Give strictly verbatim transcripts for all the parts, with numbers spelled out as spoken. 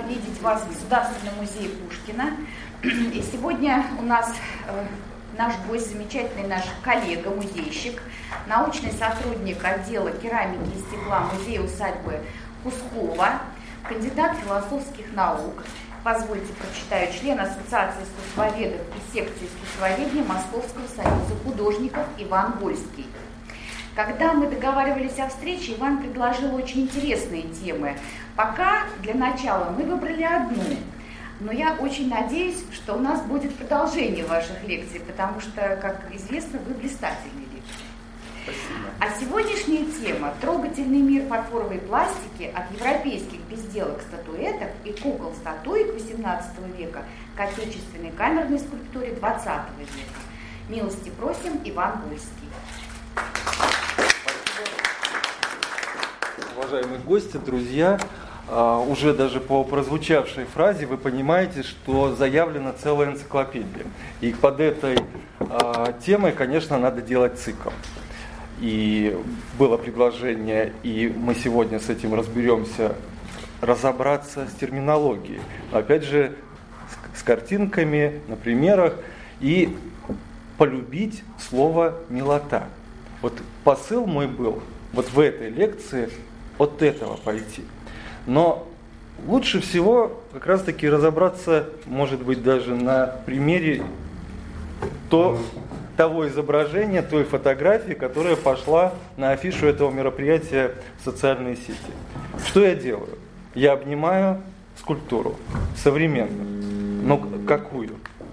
видеть вас в Государственном музее Пушкина. И сегодня у нас э, наш гость, замечательный наш коллега, музейщик, научный сотрудник отдела керамики и стекла музея-усадьбы Кускова, кандидат философских наук, позвольте прочитаю, член Ассоциации искусствоведов и секции искусствоведения Московского союза художников Иван Вольский. Когда мы договаривались о встрече, Иван предложил очень интересные темы. Пока для начала мы выбрали одну, но я очень надеюсь, что у нас будет продолжение ваших лекций, потому что, как известно, вы блистательный лектор. Спасибо. А сегодняшняя тема – трогательный мир фарфоровой пластики от европейских безделок статуэток и кукол-статуек восемнадцатого века к отечественной камерной скульптуре двадцатого века. Милости просим, Иван Вольский. Уважаемые гости, друзья, уже даже по прозвучавшей фразе вы понимаете, что заявлена целая энциклопедия. И под этой темой, конечно, надо делать цикл. И было предложение, и мы сегодня с этим разберемся, разобраться с терминологией. Опять же, с картинками, на примерах, и полюбить слово «милота». Вот посыл мой был вот в этой лекции от этого пойти. Но лучше всего как раз-таки разобраться, может быть, даже на примере то, того изображения, той фотографии, которая пошла на афишу этого мероприятия в социальные сети. Что я делаю? Я обнимаю скульптуру современную. Но какую?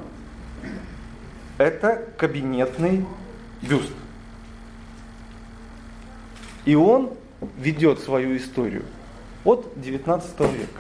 Это кабинетный бюст. И он ведет свою историю от девятнадцатого века.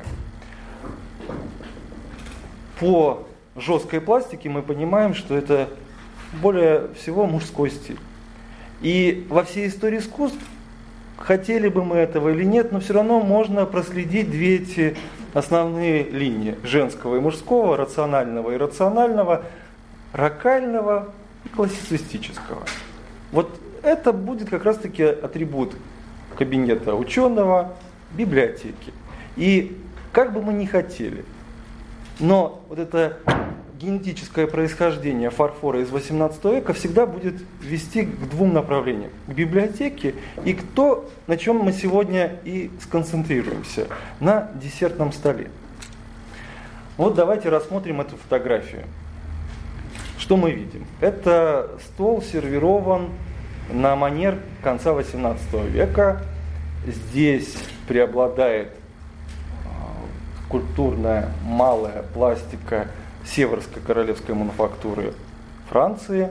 По жесткой пластике мы понимаем, что это более всего мужской стиль. И во всей истории искусств, хотели бы мы этого или нет, но все равно можно проследить две эти основные линии: женского и мужского, рационального и иррационального, рокального и классицистического. Вот это будет как раз-таки атрибут кабинета ученого, библиотеки. И как бы мы ни хотели, но вот это генетическое происхождение фарфора из восемнадцатого века всегда будет вести к двум направлениям: к библиотеке и к то, на чем мы сегодня и сконцентрируемся, на десертном столе. Вот давайте рассмотрим эту фотографию. Что мы видим? Это стол сервирован на манер конца восемнадцатого века. Здесь преобладает скульптурная малая пластика Северской королевской мануфактуры Франции.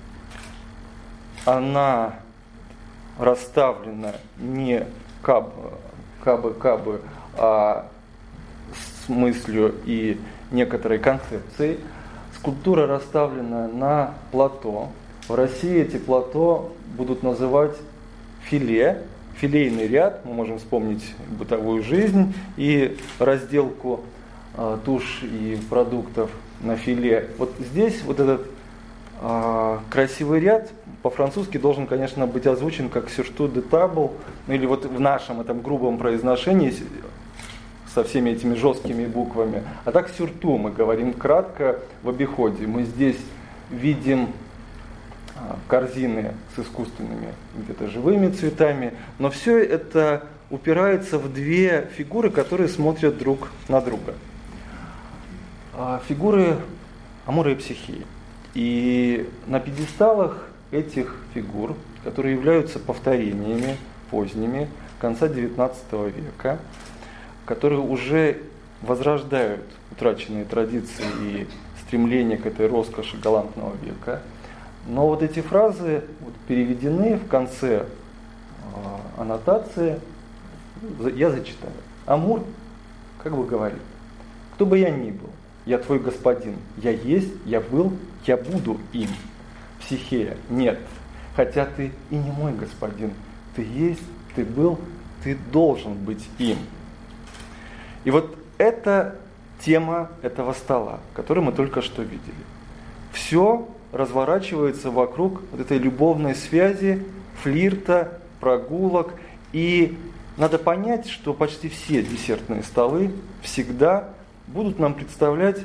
Она расставлена не кабы-кабы, а с мыслью и некоторой концепцией. Скульптура расставлена на плато. В России эти плато будут называть филе, филейный ряд. Мы можем вспомнить бытовую жизнь и разделку э, туш и продуктов на филе. Вот здесь вот этот э, красивый ряд по-французски должен, конечно, быть озвучен как «surtout de table», ну, или вот в нашем этом грубом произношении со всеми этими жесткими буквами. А так «surtout» мы говорим кратко в обиходе. Мы здесь видим корзины с искусственными, где-то живыми цветами, но все это упирается в две фигуры, которые смотрят друг на друга. Фигуры Амура и Психеи. И на пьедесталах этих фигур, которые являются повторениями поздними конца девятнадцатого века, которые уже возрождают утраченные традиции и стремление к этой роскоши галантного века. Но вот эти фразы вот переведены в конце э, аннотации. Я зачитаю. Амур как бы говорит: кто бы я ни был, я твой господин, я есть, я был, я буду им. Психея: нет, хотя ты и не мой господин, ты есть, ты был, ты должен быть им. И вот это тема этого стола, который мы только что видели. Все разворачивается вокруг вот этой любовной связи, флирта, прогулок. И надо понять, что почти все десертные столы всегда будут нам представлять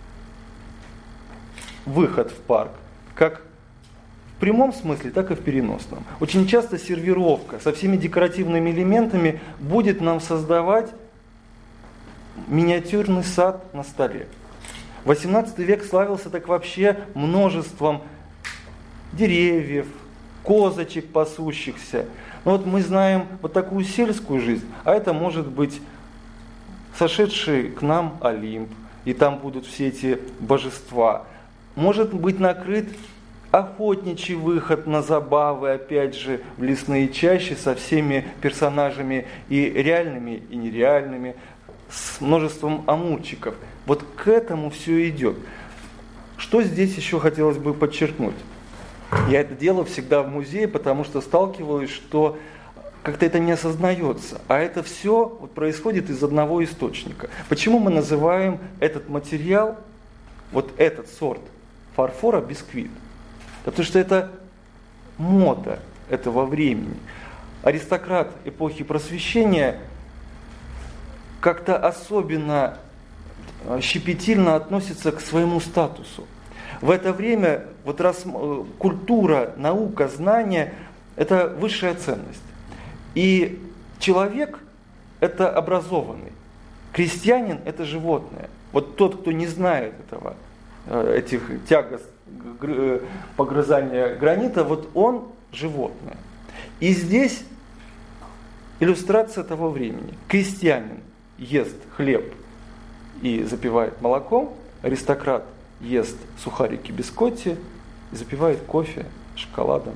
выход в парк, как в прямом смысле, так и в переносном. Очень часто сервировка со всеми декоративными элементами будет нам создавать миниатюрный сад на столе. восемнадцатый век славился так вообще множеством деревьев, козочек пасущихся. Но вот мы знаем вот такую сельскую жизнь, а это может быть сошедший к нам Олимп, и там будут все эти божества. Может быть накрыт охотничий выход на забавы, опять же, в лесные чащи со всеми персонажами и реальными, и нереальными, с множеством амурчиков. Вот к этому все идет. Что здесь еще хотелось бы подчеркнуть? Я это делаю всегда в музее, потому что сталкиваюсь, что как-то это не осознается. А это все вот происходит из одного источника. Почему мы называем этот материал, вот этот сорт фарфора бисквит? Потому что это мода этого времени. Аристократ эпохи Просвещения как-то особенно щепетильно относится к своему статусу. В это время вот раз, культура, наука, знание – это высшая ценность. И человек – это образованный. Крестьянин – это животное. Вот тот, кто не знает этого, этих тягост, погрызания гранита, вот он животное. И здесь иллюстрация того времени. Крестьянин ест хлеб и запивает молоком, аристократ ест сухарики бискотти и запивает кофе шоколадом.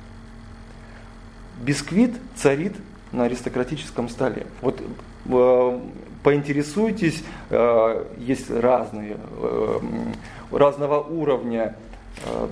Бисквит царит на аристократическом столе. Вот э, поинтересуйтесь, э, есть разные, э, разного уровня э,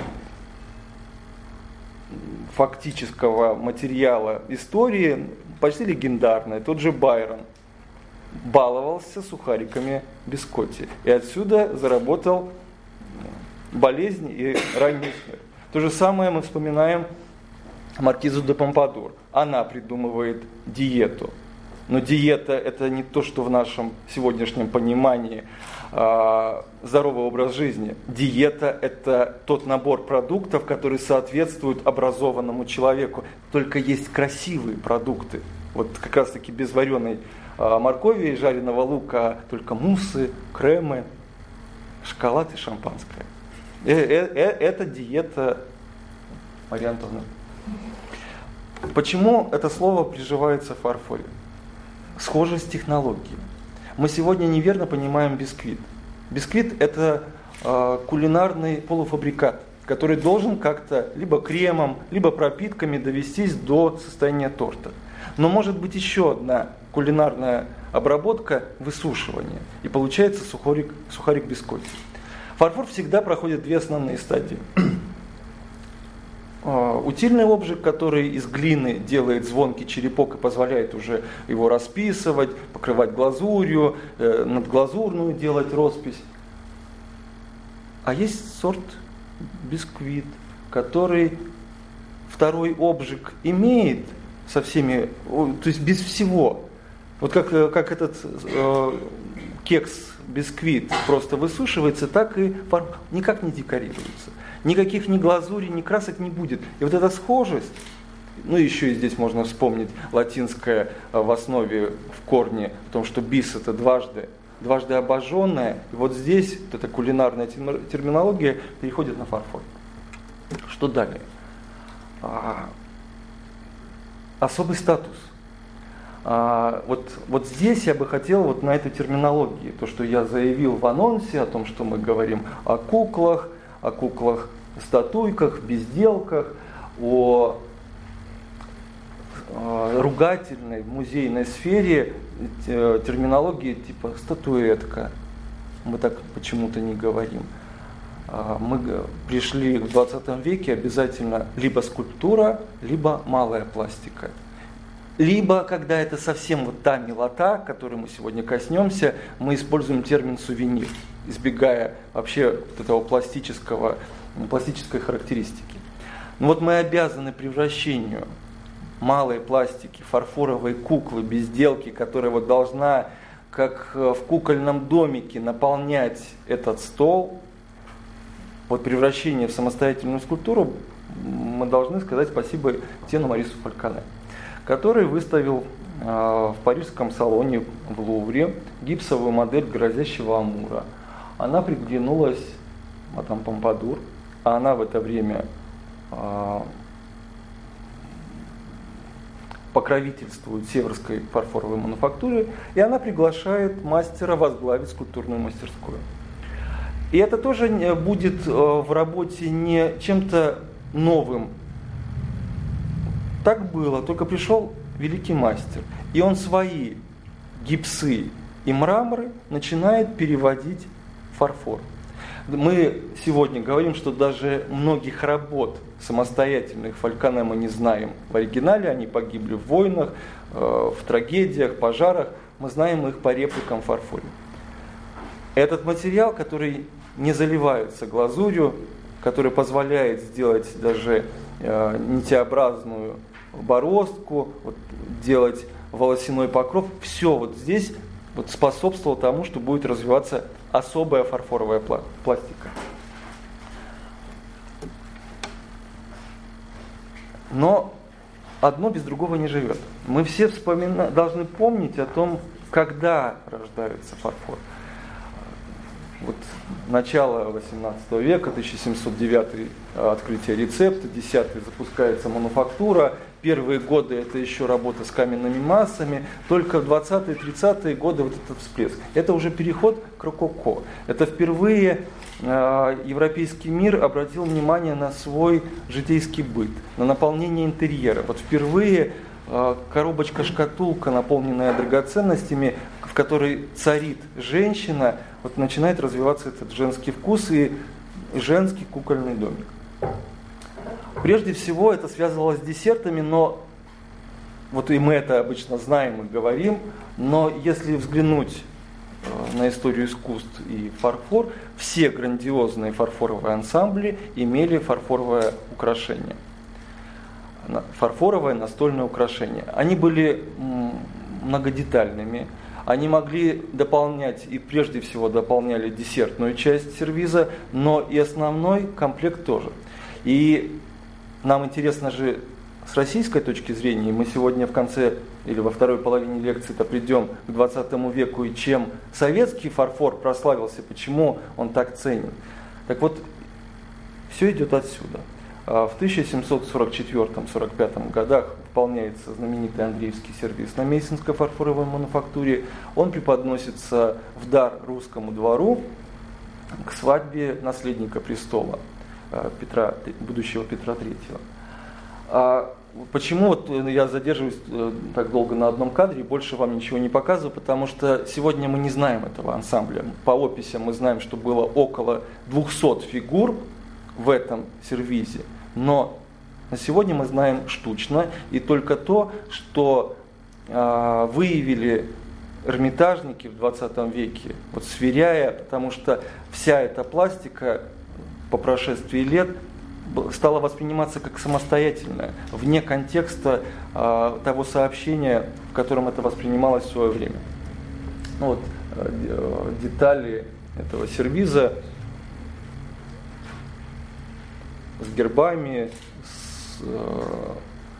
фактического материала истории, почти легендарная. Тот же Байрон баловался сухариками бискотти. И отсюда заработал болезнь и раннюю смерть. То же самое мы вспоминаем маркизу де Помпадур. Она придумывает диету. Но диета – это не то, что в нашем сегодняшнем понимании э, здоровый образ жизни. Диета – это тот набор продуктов, которые соответствуют образованному человеку. Только есть красивые продукты. Вот как раз таки без вареной э, моркови и жареного лука, только муссы, кремы, шоколад и шампанское. Э, э, э, это диета, Мария Антоновна. Почему это слово приживается в фарфоре? Схожесть технологии. Мы сегодня неверно понимаем бисквит. Бисквит – это э, кулинарный полуфабрикат, который должен как-то либо кремом, либо пропитками довестись до состояния торта. Но может быть еще одна кулинарная обработка – высушивание. И получается сухарик, сухарик бискотти. Фарфор всегда проходит две основные стадии. Утильный обжиг, который из глины делает звонкий черепок и позволяет уже его расписывать, покрывать глазурью, надглазурную делать роспись. А есть сорт бисквит, который второй обжиг имеет со всеми, то есть без всего. Вот как, как этот э, кекс бисквит просто высушивается, так и фарфор никак не декорируется. Никаких ни глазурей, ни красок не будет. И вот эта схожесть, ну еще и здесь можно вспомнить латинское в основе, в корне, о том, что бис это дважды, дважды обожженное. И вот здесь вот эта кулинарная терминология переходит на фарфор. Что далее? А, особый статус. А, вот, вот здесь я бы хотел вот на этой терминологии, то, что я заявил в анонсе, о том, что мы говорим о куклах, о куклах-статуйках, безделках, о, о ругательной музейной сфере терминологии типа статуэтка. Мы так почему-то не говорим. Мы пришли в двадцатом веке обязательно либо скульптура, либо малая пластика. Либо, когда это совсем вот та милота, которой мы сегодня коснемся, мы используем термин сувенир, избегая вообще вот этого пластического, пластической характеристики. Но вот мы обязаны превращению малой пластики, фарфоровой куклы, безделки, которая вот должна, как в кукольном домике, наполнять этот стол, вот превращение в самостоятельную скульптуру, мы должны сказать спасибо Тиену Марису Фальконе, который выставил э, в парижском салоне в Лувре гипсовую модель грозящего амура. Она приглянулась мадам Помпадур, а она в это время э, покровительствует северской фарфоровой мануфактуре, и она приглашает мастера возглавить скульптурную мастерскую. И это тоже будет в работе не чем-то новым. Так было, только пришел великий мастер, и он свои гипсы и мраморы начинает переводить в фарфор. Мы сегодня говорим, что даже многих работ самостоятельных Фальконе мы не знаем в оригинале, они погибли в войнах, в трагедиях, пожарах, мы знаем их по репликам в фарфоре. Этот материал, который не заливается глазурью, который позволяет сделать даже э, нитеобразную бороздку, вот, делать волосяной покров, все вот здесь вот способствовало тому, что будет развиваться особая фарфоровая пластика. Но одно без другого не живет. Мы все вспомина... должны помнить о том, когда рождается фарфор. Вот начало восемнадцатого века, тысяча семьсот девятый открытие рецепта, десятый запускается мануфактура, первые годы это еще работа с каменными массами, только в двадцатые-тридцатые годы вот этот всплеск. Это уже переход к рококо. Это впервые э, европейский мир обратил внимание на свой житейский быт, на наполнение интерьера. Вот впервые э, коробочка-шкатулка, наполненная драгоценностями, в которой царит женщина, вот начинает развиваться этот женский вкус и женский кукольный домик. Прежде всего это связывалось с десертами, но вот и мы это обычно знаем и говорим, но если взглянуть на историю искусств и фарфор, все грандиозные фарфоровые ансамбли имели фарфоровое украшение. Фарфоровое настольное украшение. Они были многодетальными. Они могли дополнять, и прежде всего дополняли десертную часть сервиза, но и основной комплект тоже. И нам интересно же с российской точки зрения, мы сегодня в конце или во второй половине лекции-то придем к двадцатому веку, и чем советский фарфор прославился, почему он так ценен. Так вот, все идет отсюда. В тысяча семьсот сорок четвёртом — сорок пятом годах выполняется знаменитый Андреевский сервиз на Мейсонской фарфоровой мануфактуре. Он преподносится в дар русскому двору к свадьбе наследника престола, Петра, будущего Петра Третьего. А почему вот я задерживаюсь так долго на одном кадре и больше вам ничего не показываю? Потому что сегодня мы не знаем этого ансамбля. По описям мы знаем, что было около двухсот фигур в этом сервизе. Но на сегодня мы знаем штучно, и только то, что э, выявили эрмитажники в двадцатом веке, вот сверяя, потому что вся эта пластика по прошествии лет стала восприниматься как самостоятельная, вне контекста э, того сообщения, в котором это воспринималось в свое время. Ну, вот, э, детали этого сервиза с гербами, с, э,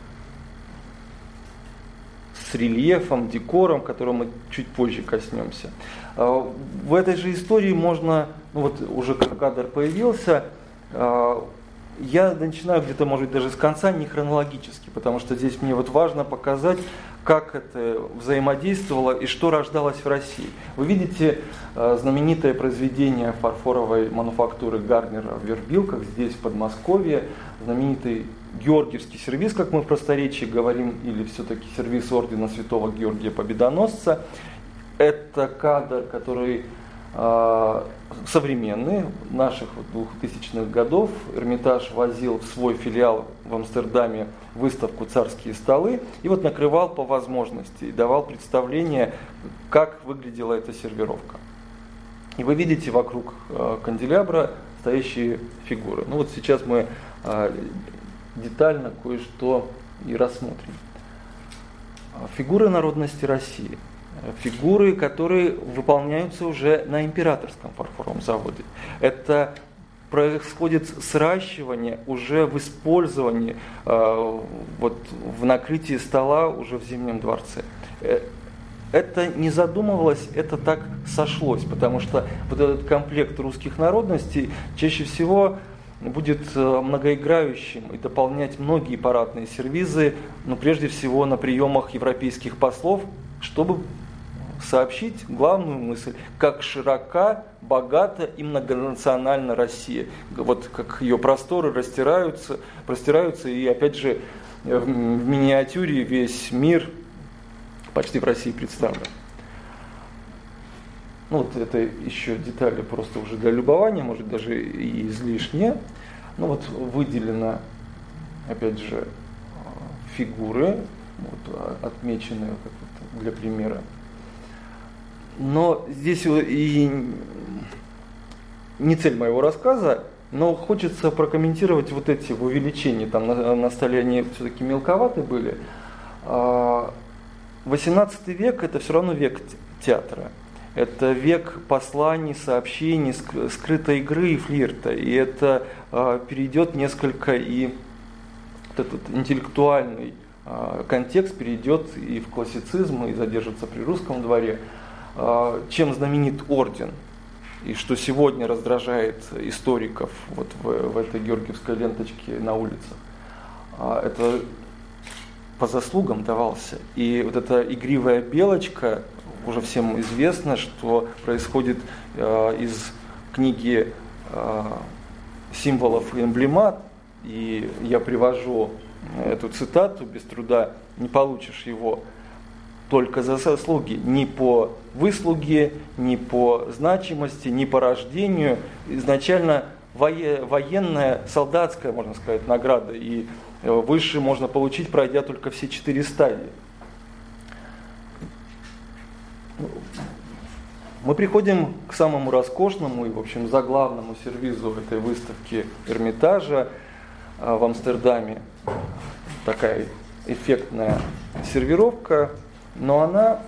с рельефом, декором, которого мы чуть позже коснемся. Э, в этой же истории можно, ну вот уже как кадр появился, э, я начинаю где-то, может быть, даже с конца, не хронологически, потому что здесь мне вот важно показать, как это взаимодействовало и что рождалось в России. Вы видите э, знаменитое произведение фарфоровой мануфактуры Гарнера в Вербилках, здесь, в Подмосковье, знаменитый Георгиевский сервиз, как мы в просторечии говорим, или все-таки сервиз ордена Святого Георгия Победоносца. Это кадр, который э, современный, наших двухтысячных годов. Эрмитаж возил в свой филиал в Амстердаме выставку «Царские столы» и вот накрывал по возможности и давал представление, как выглядела эта сервировка. И вы видите вокруг э, канделябра стоящие фигуры. Ну вот сейчас мы э, детально кое-что и рассмотрим. фигуры народности России, фигуры, которые выполняются уже на императорском фарфоровом заводе. Это происходит сращивание уже в использовании, э, вот, в накрытии стола уже в Зимнем дворце. Это не задумывалось, это так сошлось, потому что вот этот комплект русских народностей чаще всего будет многоиграющим и дополнять многие парадные сервизы, но прежде всего на приемах европейских послов, чтобы сообщить главную мысль, как широка, богата и многонациональна Россия. Вот как ее просторы растираются, простираются, и опять же в миниатюре весь мир почти в России представлен. Ну вот это еще детали просто уже для любования, может даже и излишние. Ну вот выделено, опять же, фигуры, вот, отмеченные как вот для примера. Но здесь и не цель моего рассказа, но хочется прокомментировать вот эти в увеличении. Там на, на столе они все-таки мелковаты были. восемнадцатый век – это все равно век театра. Это век посланий, сообщений, скрытой игры и флирта. И это э, перейдет несколько и вот этот интеллектуальный э, контекст перейдет и в классицизм, и задержится при русском дворе. Э, чем знаменит орден, и что сегодня раздражает историков вот в, в этой георгиевской ленточке на улицах, э, это по заслугам давался. И вот эта игривая белочка, уже всем известно, что происходит э, из книги э, символов и эмблемат, и я привожу эту цитату без труда: не получишь его только за заслуги, ни по выслуге, ни по значимости, ни по рождению. Изначально военная, солдатская, можно сказать, награда, и выше можно получить, пройдя только все четыре стадии. Мы приходим к самому роскошному и, в общем, заглавному сервизу этой выставки Эрмитажа в Амстердаме. Такая эффектная сервировка, но она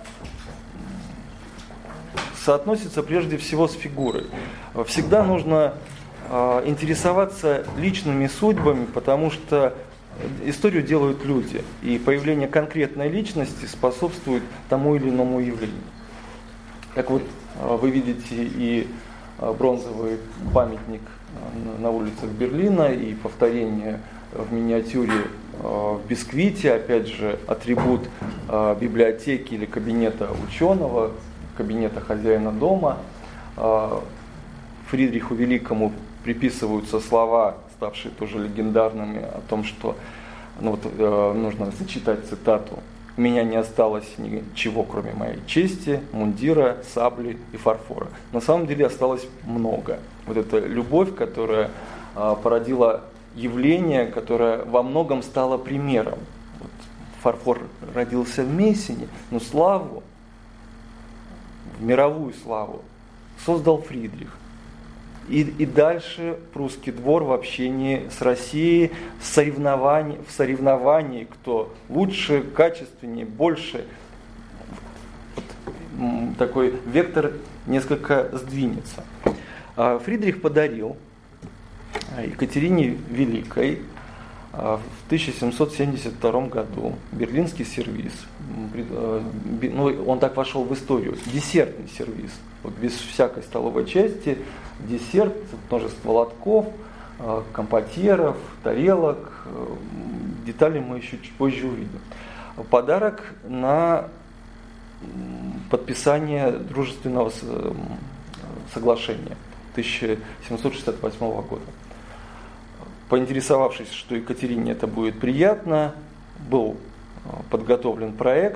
соотносится прежде всего с фигурой. Всегда нужно интересоваться личными судьбами, потому что историю делают люди, и появление конкретной личности способствует тому или иному явлению. Так вот, вы видите и бронзовый памятник на улицах Берлина, и повторение в миниатюре в бисквите, опять же, атрибут библиотеки или кабинета ученого, кабинета хозяина дома. Фридриху Великому приписываются слова, ставшие тоже легендарными, о том, что, ну вот, э, нужно зачитать цитату: «У меня не осталось ничего, кроме моей чести, мундира, сабли и фарфора». На самом деле осталось много. Вот эта любовь, которая э, породила явление, которое во многом стало примером. Вот фарфор родился в Мейсене, но славу, мировую славу, создал Фридрих. И, и дальше прусский двор в общении с Россией, в соревновании, в соревновании, кто лучше, качественнее, больше. Вот такой вектор несколько сдвинется. Фридрих подарил Екатерине Великой в тысяча семьсот семьдесят втором году берлинский сервиз. Ну, он так вошел в историю. Десертный сервиз. Вот без всякой столовой части, десерт, множество лотков, компотьеров, тарелок. Детали мы еще чуть позже увидим. Подарок на подписание дружественного соглашения тысяча семьсот шестьдесят восьмого года. Поинтересовавшись, что Екатерине это будет приятно, был подготовлен проект.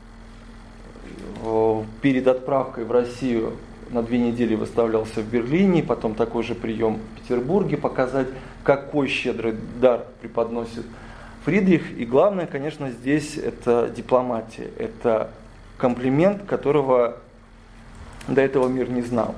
Перед отправкой в Россию на две недели выставлялся в Берлине, потом такой же прием в Петербурге, показать, какой щедрый дар преподносит Фридрих. И главное, конечно, здесь это дипломатия, это комплимент, которого до этого мир не знал.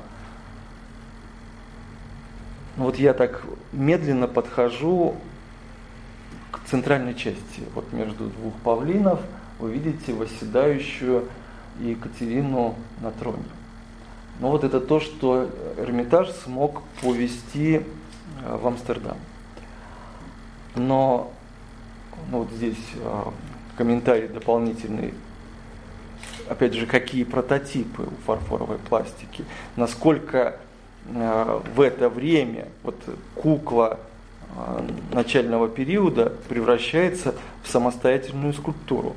Вот я так медленно подхожу к центральной части, вот между двух павлинов. вы видите восседающую Екатерину на троне. Но вот это то, что Эрмитаж смог повести в Амстердам. Но ну вот здесь комментарий дополнительный. Опять же, какие прототипы у фарфоровой пластики, насколько э, в это время вот кукла э, начального периода превращается в самостоятельную скульптуру.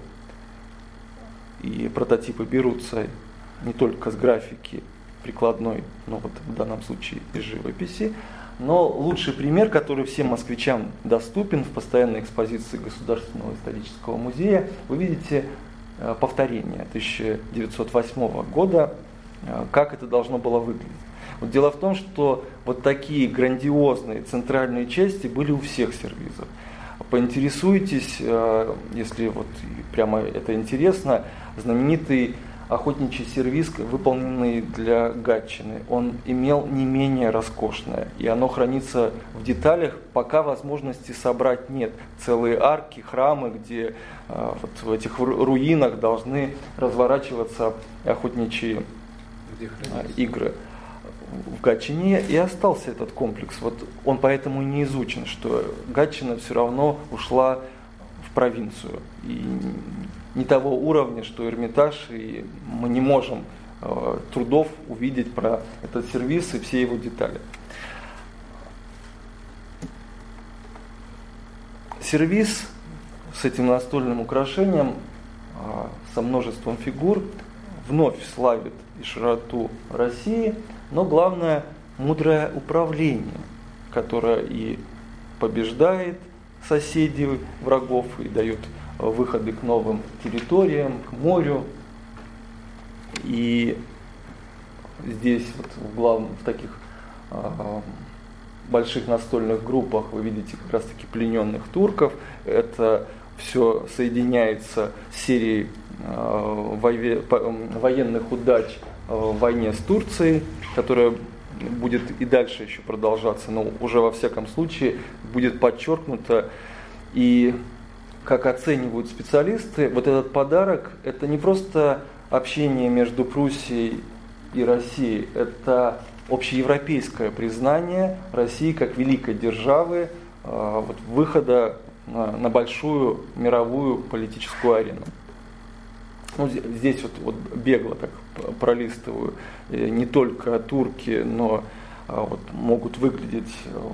И прототипы берутся не только с графики прикладной, но вот в данном случае из живописи, но лучший пример, который всем москвичам доступен в постоянной экспозиции Государственного исторического музея, вы видите повторение тысяча девятьсот восьмого года, как это должно было выглядеть. Вот дело в том, что вот такие грандиозные центральные части были у всех сервизов. Поинтересуйтесь, если вот прямо это интересно, знаменитый охотничий сервиз, выполненный для Гатчины, он имел не менее роскошное, и оно хранится в деталях, пока возможности собрать нет. Целые арки, храмы, где э, вот в этих руинах должны разворачиваться охотничьи э, игры. В Гатчине и остался этот комплекс. Вот он поэтому и не изучен, что Гатчина все равно ушла в провинцию. И не того уровня, что Эрмитаж, и мы не можем э, трудов увидеть про этот сервиз и все его детали. Сервиз с этим настольным украшением, э, со множеством фигур, вновь славит и широту России, но главное мудрое управление, которое и побеждает соседей, врагов, и дает выходы к новым территориям, к морю. И здесь вот в, главном, в таких э, больших настольных группах вы видите как раз таки плененных турков. Это все соединяется с серией э, войве, военных удач в войне с Турцией, которая будет и дальше еще продолжаться, но уже во всяком случае будет подчеркнуто. И как оценивают специалисты, вот этот подарок – это не просто общение между Пруссией и Россией, это общеевропейское признание России как великой державы, вот, выхода на, на большую мировую политическую арену. Ну, здесь вот, вот бегло так пролистываю, не только турки, но вот, могут выглядеть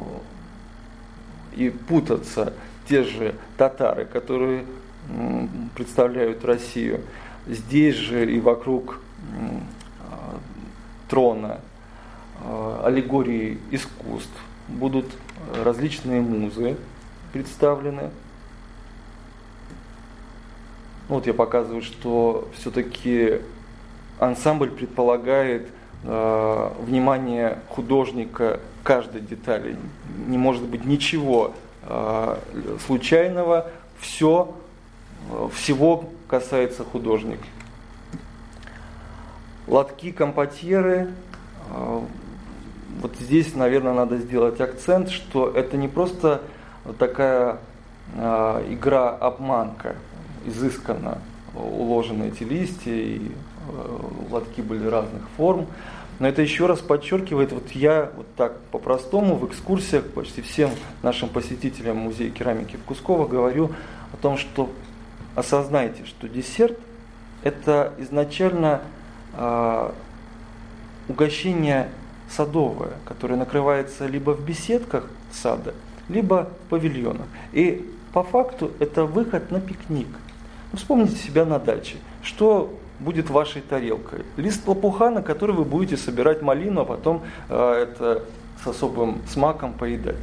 и путаться те же татары, которые представляют Россию. Здесь же и вокруг трона аллегории искусств будут различные музы представлены. Вот я показываю, что все-таки ансамбль предполагает э, внимание художника к каждой детали. Не может быть ничего э, случайного, все, э, всего касается художника. Лотки, компотьеры. Э, вот здесь, наверное, надо сделать акцент, что это не просто такая э, игра-обманка, изысканно уложены эти листья, и э, лотки были разных форм. Но это еще раз подчеркивает, вот я вот так по-простому в экскурсиях почти всем нашим посетителям музея керамики в Кусково говорю о том, что осознайте, что десерт это изначально э, угощение садовое, которое накрывается либо в беседках сада, либо в павильонах. И по факту это выход на пикник. Вспомните себя на даче. Что будет вашей тарелкой? Лист лопуха, на который вы будете собирать малину, а потом э, это с особым смаком поедать.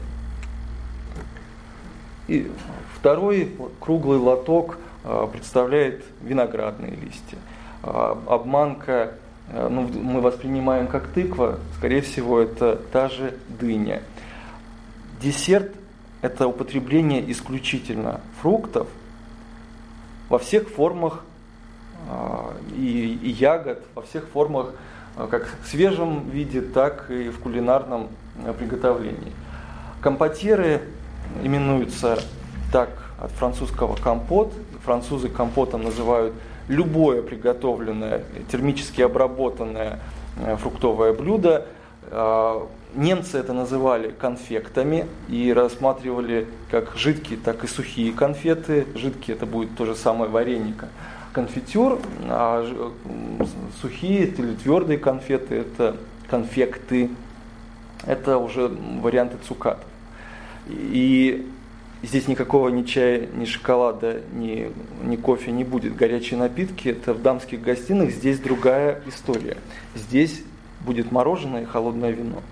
И второй круглый лоток э, представляет виноградные листья. Э, обманка, э, ну, мы воспринимаем как тыква, скорее всего, это та же дыня. Десерт – это употребление исключительно фруктов, во всех формах э, и, и ягод, во всех формах, э, как в свежем виде, так и в кулинарном э, приготовлении. Компотьеры именуются так от французского компот, французы компотом называют любое приготовленное, термически обработанное фруктовое блюдо. Немцы это называли конфектами и рассматривали как жидкие, так и сухие конфеты. Жидкие — это будет то же самое варенье, конфитюр, а сухие или твердые конфеты — это конфекты. Это уже варианты цукатов. И здесь никакого ни чая, ни шоколада, ни, ни кофе не будет. Горячие напитки — это в дамских гостиных, здесь другая история. Здесь будет мороженое и холодное вино.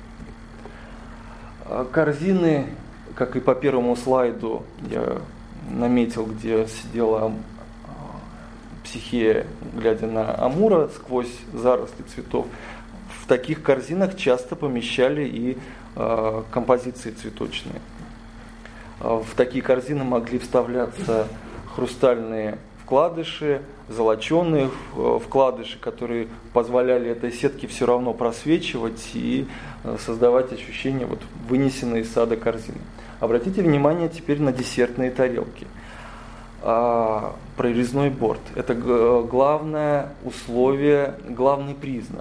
Корзины, как и по первому слайду я наметил, где сидела Психея, глядя на Амура сквозь заросли цветов, в таких корзинах часто помещали и э, композиции цветочные. В такие корзины могли вставляться хрустальные вкладыши, золоченые вкладыши, которые позволяли этой сетке все равно просвечивать и создавать ощущение вот вынесенной из сада корзины. Обратите внимание теперь на десертные тарелки. А, прорезной борт. Это главное условие, главный признак.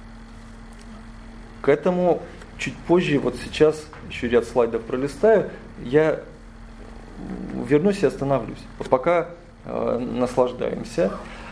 К этому чуть позже, вот сейчас еще ряд слайдов пролистаю, я вернусь и остановлюсь. Вот пока э, наслаждаемся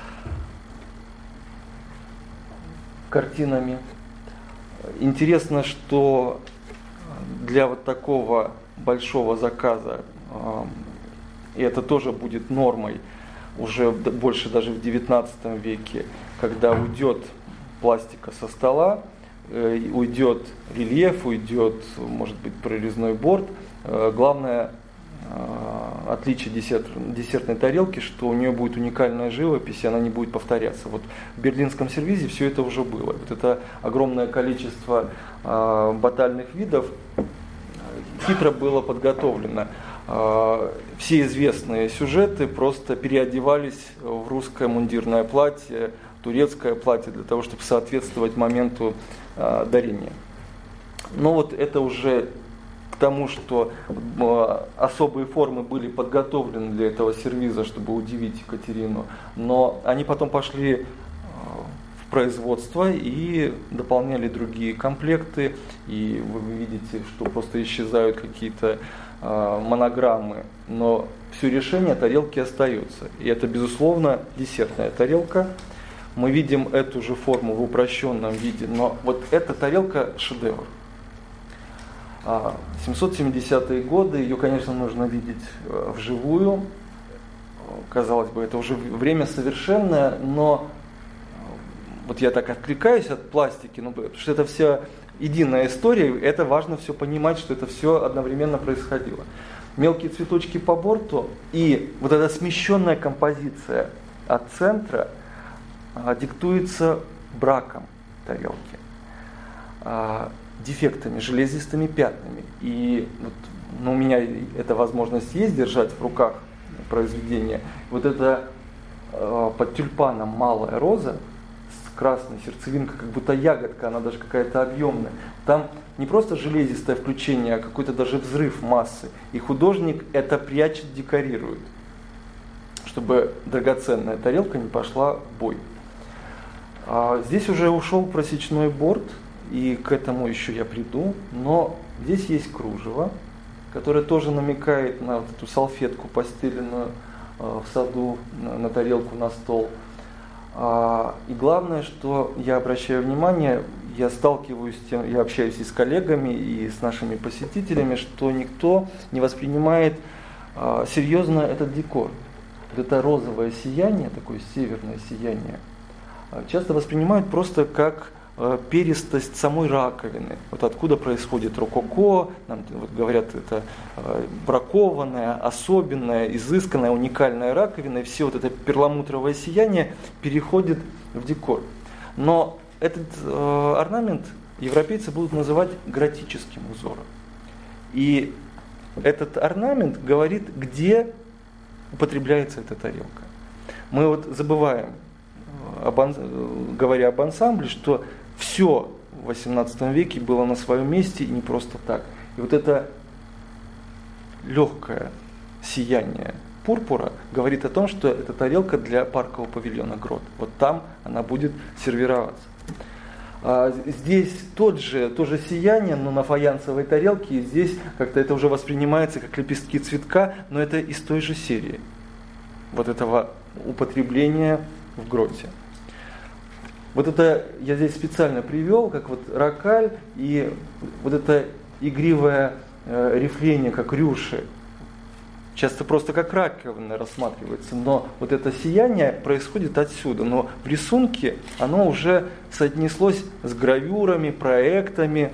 картинами. Интересно, что для вот такого большого заказа, э, и это тоже будет нормой уже больше даже в девятнадцатом веке, когда уйдет пластика со стола, э, уйдет рельеф, уйдет, может быть, прорезной борт. Э, главное э, отличие десерт, десертной тарелки, что у нее будет уникальная живопись, и она не будет повторяться. Вот в берлинском сервизе все это уже было. Вот это огромное количество э, батальных видов хитро было подготовлено. Все известные сюжеты просто переодевались в русское мундирное платье, турецкое платье для того, чтобы соответствовать моменту дарения. Но вот это уже к тому, что особые формы были подготовлены для этого сервиза, чтобы удивить Екатерину, но они потом пошли в производство и дополняли другие комплекты, и вы видите, что просто исчезают какие-то монограммы, но все решение тарелки остается. И это, безусловно, десертная тарелка. Мы видим эту же форму в упрощенном виде, но вот эта тарелка шедевр. семьсот семидесятые годы, ее, конечно, нужно видеть вживую. Казалось бы, это уже время совершенное, но вот я так откликаюсь от пластики, ну, потому что это вся единая история, это важно все понимать, что это все одновременно происходило. Мелкие цветочки по борту и вот эта смещенная композиция от центра а, диктуется браком тарелки, а, дефектами, железистыми пятнами. И вот, ну, у меня эта возможность есть держать в руках произведение. Вот это а, под тюльпаном малая роза, красная сердцевинка, как будто ягодка, она даже какая-то объемная. Там не просто железистое включение, а какой-то даже взрыв массы. И художник это прячет, декорирует, чтобы драгоценная тарелка не пошла в бой. А здесь уже ушел просечной борт, и к этому еще я приду, но здесь есть кружево, которое тоже намекает на вот эту салфетку, постеленную в саду, на тарелку, на стол. И главное, что я обращаю внимание, я сталкиваюсь с тем, я общаюсь и с коллегами, и с нашими посетителями, что никто не воспринимает серьезно этот декор. Вот это розовое сияние, такое северное сияние, часто воспринимают просто как перистость самой раковины. Вот откуда происходит рококо, нам вот говорят, это бракованная, особенная, изысканная, уникальная раковина, и все вот это перламутровое сияние переходит в декор. Но этот э, орнамент европейцы будут называть готическим узором. И этот орнамент говорит, где употребляется эта тарелка. Мы вот забываем, об, говоря об ансамбле, что все в восемнадцатом веке было на своем месте и не просто так. И вот это легкое сияние пурпура говорит о том, что это тарелка для паркового павильона Грот. Вот там она будет сервироваться. А здесь тот же, то же сияние, но на фаянсовой тарелке. И здесь как-то это уже воспринимается как лепестки цветка, но это из той же серии. Вот этого употребления в Гроте. Вот это я здесь специально привел, как вот рокаль и вот это игривое э, рифление, как рюши. Часто просто как раковина рассматривается, но вот это сияние происходит отсюда. Но в рисунке оно уже соотнеслось с гравюрами, проектами.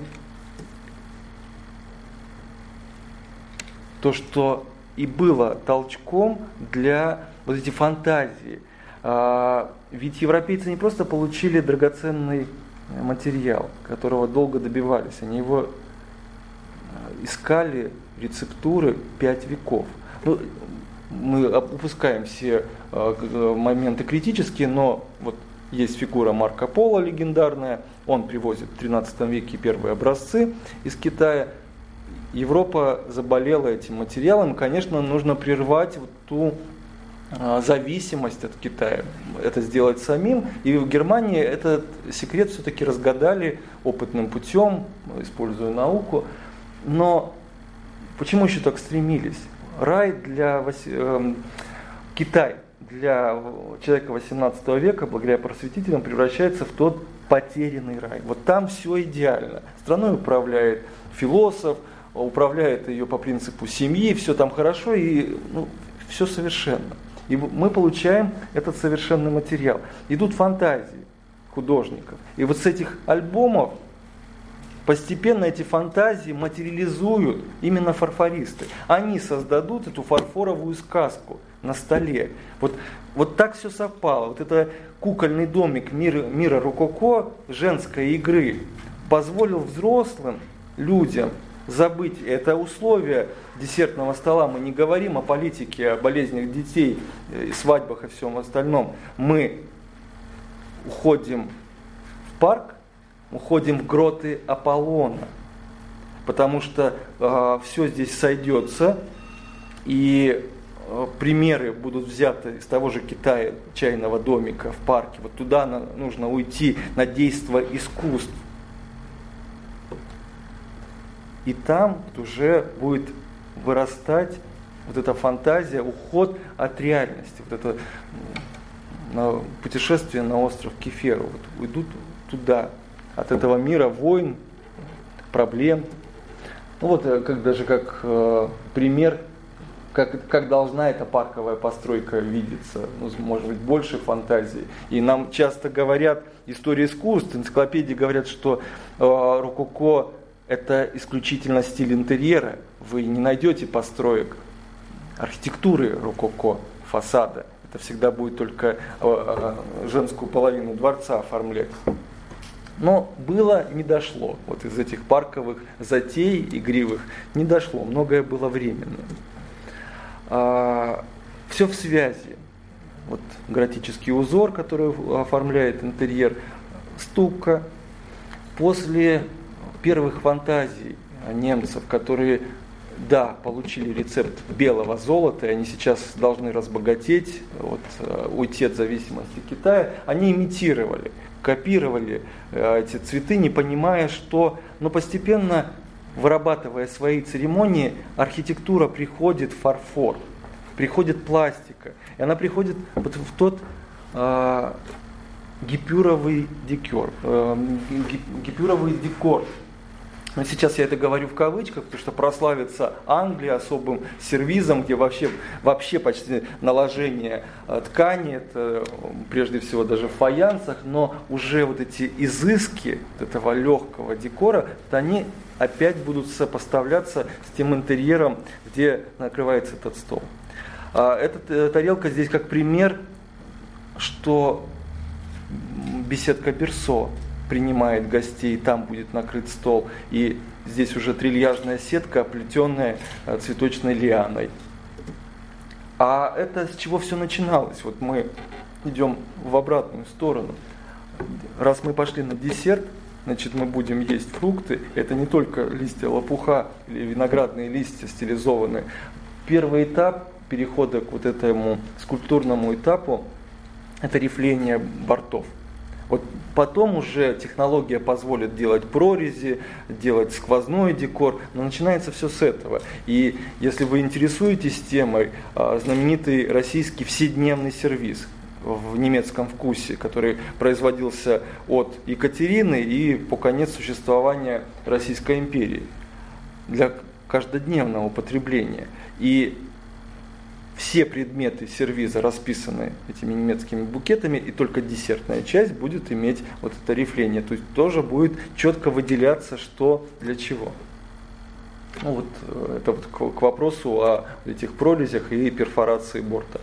То, что и было толчком для вот эти фантазии. А, ведь европейцы не просто получили драгоценный материал, которого долго добивались, они его искали, рецептуры, пять веков. Ну, мы упускаем все э, моменты критические, но вот есть фигура Марко Поло легендарная, он привозит в тринадцатом веке первые образцы из Китая. Европа заболела этим материалом, конечно, нужно прервать вот ту э, зависимость от Китая, это сделать самим. И в Германии этот секрет все-таки разгадали опытным путем, используя науку. Но почему еще так стремились? Рай для э, Китай для человека восемнадцатого века, благодаря просветителям, превращается в тот потерянный рай. Вот там все идеально. Страной управляет философ, управляет ее по принципу семьи, все там хорошо и ну, все совершенно. И мы получаем этот совершенный материал. Идут фантазии художников. И вот с этих альбомов постепенно эти фантазии материализуют именно фарфористы. Они создадут эту фарфоровую сказку на столе. Вот, вот так все совпало. Вот это кукольный домик мира, мира рококо, женской игры, позволил взрослым людям забыть это условие десертного стола. Мы не говорим о политике, о болезнях детей, свадьбах и всем остальном. Мы уходим в парк, уходим в гроты Аполлона, потому что э, все здесь сойдется, и э, примеры будут взяты из того же Китая, чайного домика в парке. Вот туда на, нужно уйти на действо искусств. И там уже будет вырастать вот эта фантазия, уход от реальности, вот это э, путешествие на остров Кеферу. Вот уйдут туда. От этого мира войн, проблем. Ну вот как, даже как э, пример, как, как должна эта парковая постройка видеться. Ну, может быть, больше фантазии. И нам часто говорят, история искусств, энциклопедии говорят, что э, рококо это исключительно стиль интерьера. Вы не найдете построек архитектуры рококо, фасада. Это всегда будет только э, э, женскую половину дворца оформлять. Но было, не дошло. Вот из этих парковых затей игривых не дошло. Многое было временным. А, все в связи. Вот готический узор, который оформляет интерьер, ступка. После первых фантазий немцев, которые, да, получили рецепт белого золота, и они сейчас должны разбогатеть, вот, уйти от зависимости Китая, они имитировали, копировали э, эти цветы, не понимая, что, но постепенно, вырабатывая свои церемонии, архитектура приходит в фарфор, приходит пластика, и она приходит вот в тот э, гипюровый декор, э, гипюровый декор. Но сейчас я это говорю в кавычках, потому что прославится Англия особым сервизом, где вообще, вообще почти наложение ткани, это прежде всего даже в фаянсах, но уже вот эти изыски этого легкого декора, вот они опять будут сопоставляться с тем интерьером, где накрывается этот стол. Эта тарелка здесь как пример, что беседка Берсо принимает гостей, там будет накрыт стол. И здесь уже трильяжная сетка, оплетенная цветочной лианой. А это с чего все начиналось? Вот мы идем в обратную сторону. Раз мы пошли на десерт, значит мы будем есть фрукты. Это не только листья лопуха или виноградные листья стилизованные. Первый этап перехода к вот этому скульптурному этапу – это рифление бортов. Вот потом уже технология позволит делать прорези, делать сквозной декор, но начинается все с этого. И если вы интересуетесь темой, знаменитый российский вседневный сервиз в немецком вкусе, который производился от Екатерины и по конец существования Российской империи для каждодневного употребления. И все предметы сервиза расписаны этими немецкими букетами, и только десертная часть будет иметь вот это рифление. То есть тоже будет четко выделяться, что для чего. Ну вот это вот к, к вопросу о этих прорезях и перфорации борта.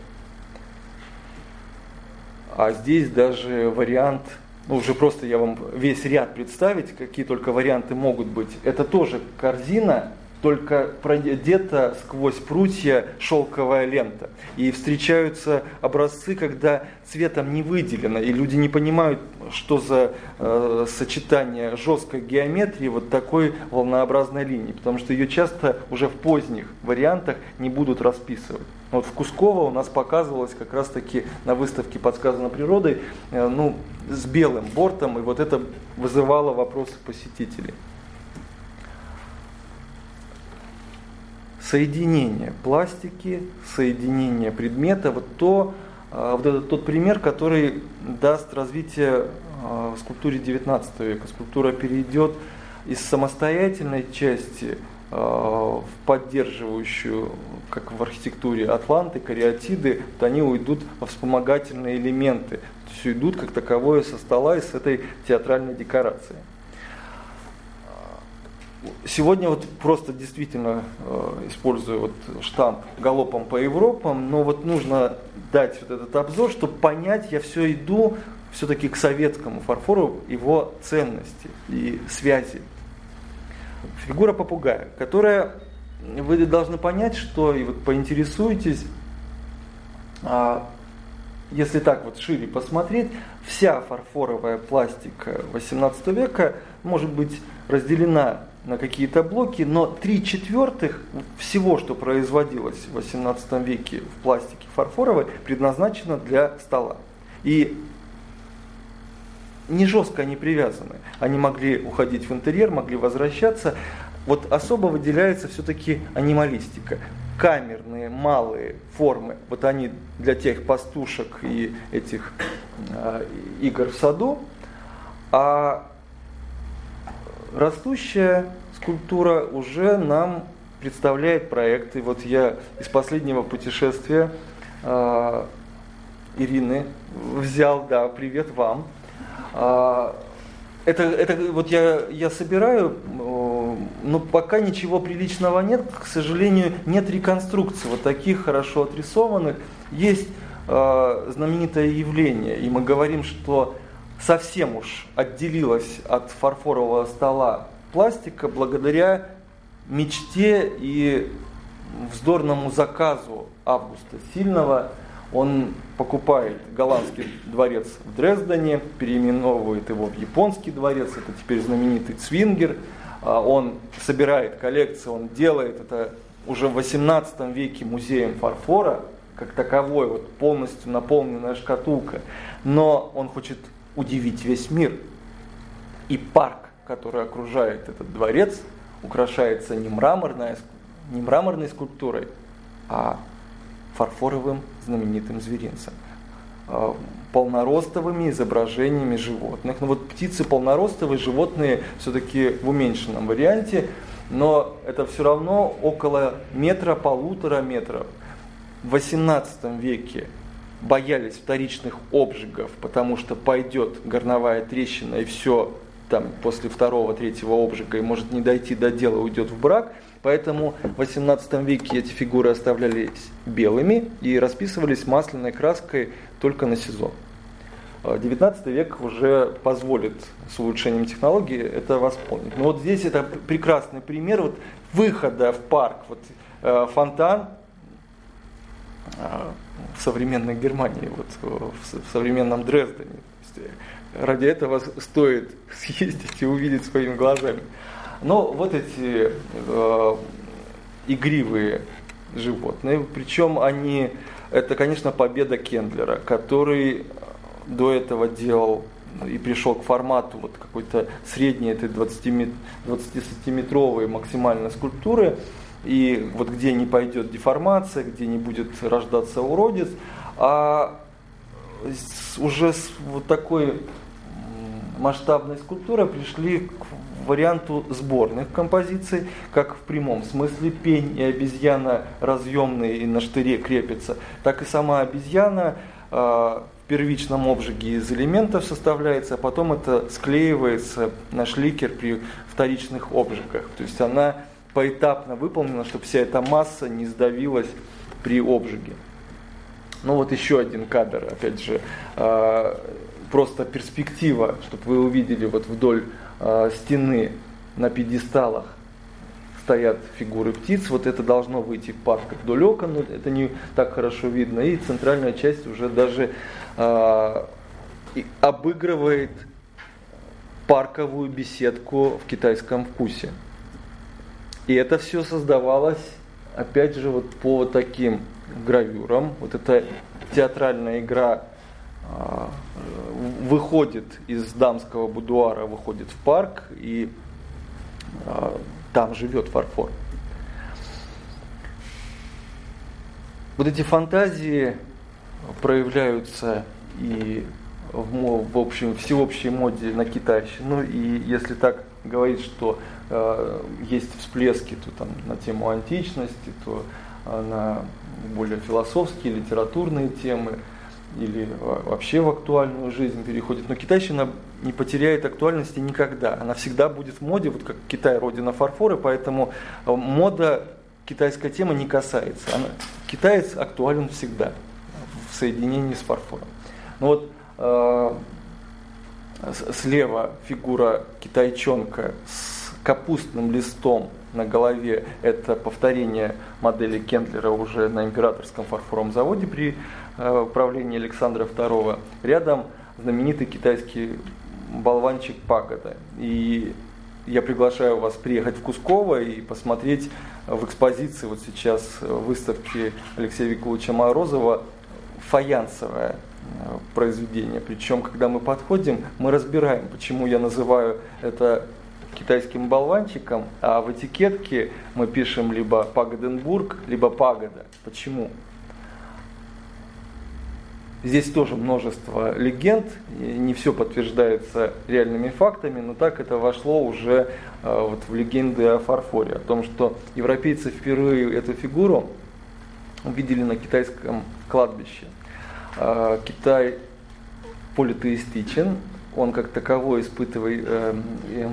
А здесь даже вариант, ну уже просто я вам весь ряд представить, какие только варианты могут быть. Это тоже корзина, только продета сквозь прутья шелковая лента. И встречаются образцы, когда цветом не выделено, и люди не понимают, что за э, сочетание жесткой геометрии вот такой волнообразной линии, потому что ее часто уже в поздних вариантах не будут расписывать. Вот в Кусково у нас показывалось как раз таки на выставке «Подсказано природой» э, ну, с белым бортом, и вот это вызывало вопросы посетителей. Соединение пластики, соединение предмета, вот, то, вот этот тот пример, который даст развитие в скульптуре девятнадцатого века. Скульптура перейдет из самостоятельной части в поддерживающую, как в архитектуре, атланты, кариатиды, вот они уйдут во вспомогательные элементы, то есть уйдут как таковое со стола и с этой театральной декорацией. Сегодня вот просто действительно э, использую вот штамп галопом по Европам, но вот нужно дать вот этот обзор, чтобы понять, я все иду все-таки к советскому фарфору, его ценности и связи. Фигура попугая, которая, вы должны понять, что, и вот поинтересуйтесь, э, если так вот шире посмотреть, вся фарфоровая пластика восемнадцатого века может быть разделена на какие-то блоки, но три четвертых всего, что производилось в восемнадцатом веке в пластике фарфоровой, предназначено для стола. И не жестко они привязаны. Они могли уходить в интерьер, могли возвращаться. Вот особо выделяется все-таки анималистика. Камерные, малые формы, вот они для тех пастушек и этих э, игр в саду. А растущая скульптура уже нам представляет проекты. Вот я из последнего путешествия э, Ирины взял, да, привет вам. Э, это, это вот я, я собираю, э, но пока ничего приличного нет, к сожалению, нет реконструкций вот таких хорошо отрисованных. Есть э, знаменитое явление, и мы говорим, что совсем уж отделилась от фарфорового стола пластика благодаря мечте и вздорному заказу Августа Сильного. Он покупает голландский дворец в Дрездене, переименовывает его в японский дворец, это теперь знаменитый Цвингер. Он собирает коллекцию, он делает это уже в восемнадцатом веке музеем фарфора, как таковой, вот полностью наполненная шкатулка. Но он хочет удивить весь мир. И парк, который окружает этот дворец, украшается не мраморной, не мраморной скульптурой, а фарфоровым знаменитым зверинцем. Полноростовыми изображениями животных. Но вот птицы полноростовые, животные все-таки в уменьшенном варианте, но это все равно около метра, полутора метров. В восемнадцатом веке боялись вторичных обжигов, потому что пойдет горновая трещина и все там после второго, третьего обжига и может не дойти до дела, уйдет в брак. Поэтому в восемнадцатом веке эти фигуры оставлялись белыми и расписывались масляной краской только на сезон. девятнадцатый век уже позволит с улучшением технологий это восполнить. Но вот здесь это прекрасный пример вот выхода в парк. Вот, э, фонтан э, в современной Германии, вот, в, в современном Дрездене. Ради этого стоит съездить и увидеть своими глазами. Но вот эти э, игривые животные. Причем они, это, конечно, победа Кендлера, который до этого делал и пришел к формату вот какой-то средней этой двадцатисантиметровой максимальной скульптуры, и вот где не пойдет деформация, где не будет рождаться уродец, а уже с вот такой масштабной скульптурой пришли к варианту сборных композиций, как в прямом смысле пень и обезьяна разъемные и на штыре крепятся, так и сама обезьяна в первичном обжиге из элементов составляется, а потом это склеивается на шликер при вторичных обжигах. То есть она поэтапно выполнена, чтобы вся эта масса не сдавилась при обжиге. Ну вот еще один кадр, опять же, просто перспектива, чтобы вы увидели вот вдоль стены на пьедесталах стоят фигуры птиц. Вот это должно выйти в парк вдоль окон, но это не так хорошо видно. И центральная часть уже даже э, обыгрывает парковую беседку в китайском вкусе. И это все создавалось, опять же, вот по вот таким гравюрам. Вот эта театральная игра э, выходит из дамского будуара, выходит в парк, и э, там живет фарфор. Вот эти фантазии проявляются и в, в общем, всеобщей моде на китайщину. И если так говорить, что э, есть всплески то там, на тему античности, то э, на более философские, литературные темы, или вообще в актуальную жизнь переходит. Но китайщина не потеряет актуальности никогда. Она всегда будет в моде, вот как Китай родина фарфора, поэтому мода китайская тема не касается. Она, китаец актуален всегда в соединении с фарфором. Ну вот э, слева фигура китайчонка с капустным листом на голове. Это повторение модели Кендлера уже на императорском фарфоровом заводе при э, управлении Александра второго. Рядом знаменитый китайский болванчик пагода. И я приглашаю вас приехать в Кусково и посмотреть в экспозиции вот сейчас выставки Алексея Викуловича Морозова фаянсовое произведение. Причем, когда мы подходим, мы разбираем, почему я называю это китайским болванчиком, а в этикетке мы пишем либо Пагоденбург, либо пагода. Почему? Здесь тоже множество легенд, не все подтверждается реальными фактами, но так это вошло уже э, вот в легенды о фарфоре, о том, что европейцы впервые эту фигуру увидели на китайском кладбище. Э, Китай политеистичен, он как таковой испытывает, э, э,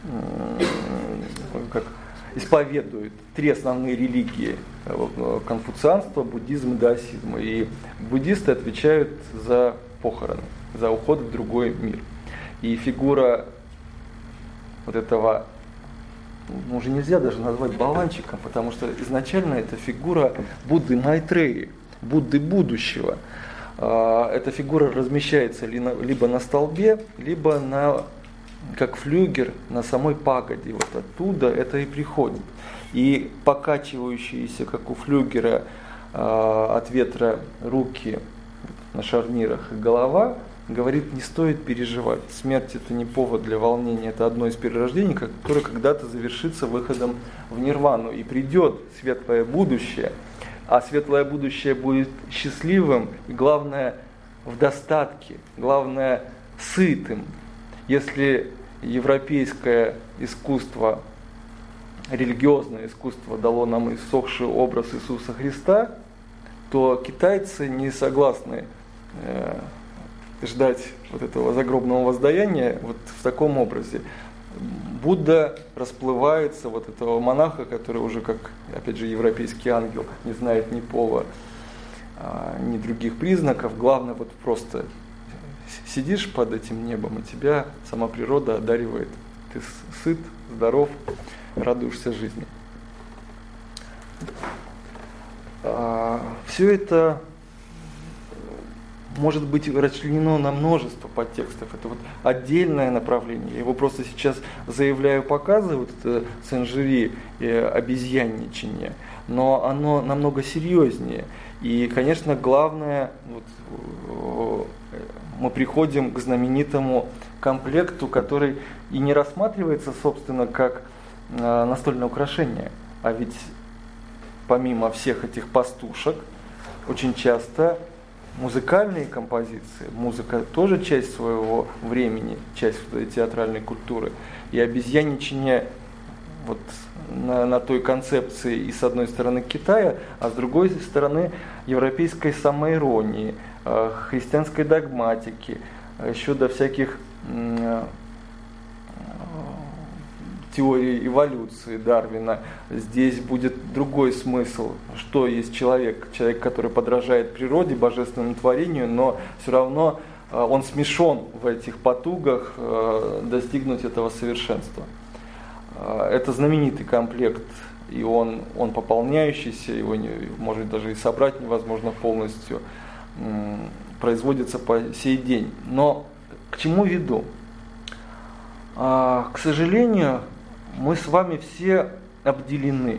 как исповедует три основные религии: конфуцианство, буддизм и даосизм. И буддисты отвечают за похороны, за уход в другой мир. И фигура вот этого, ну, уже нельзя даже назвать болванчиком, потому что изначально это фигура Будды Майтреи, Будды будущего. Эта фигура размещается либо на столбе, либо на, как флюгер на самой пагоде. Вот оттуда это и приходит. И покачивающиеся, как у флюгера, от ветра руки на шарнирах и голова, говорит, не стоит переживать. Смерть — это не повод для волнения, это одно из перерождений, которое когда-то завершится выходом в нирвану. И придет светлое будущее, а светлое будущее будет счастливым и, главное, в достатке, главное, сытым. Если европейское искусство, религиозное искусство дало нам иссохший образ Иисуса Христа, то китайцы не согласны э, ждать вот этого загробного воздаяния вот в таком образе. Будда расплывается, вот этого монаха, который уже как, опять же, европейский ангел, не знает ни пола, а, ни других признаков. Главное, вот просто сидишь под этим небом, и тебя сама природа одаривает. Ты сыт, здоров, радуешься жизни. А, все это может быть расчленено на множество подтекстов. Это вот отдельное направление. Я его просто сейчас заявляю, показываю, это Сен-Жюри и обезьянничание, но оно намного серьезнее. И, конечно, главное, вот, мы приходим к знаменитому комплекту, который и не рассматривается, собственно, как настольное украшение, а ведь помимо всех этих пастушек, очень часто музыкальные композиции, музыка тоже часть своего времени, часть театральной культуры. И обезьяничание вот на, на той концепции и с одной стороны Китая, а с другой стороны европейской самоиронии, христианской догматики, еще до всяких теории эволюции Дарвина. Здесь будет другой смысл, что есть человек, человек, который подражает природе, божественному творению, но все равно он смешон в этих потугах достигнуть этого совершенства. Это знаменитый комплект, и он, он пополняющийся, его не, может даже и собрать невозможно полностью, производится по сей день. Но к чему веду? К сожалению, мы с вами все обделены.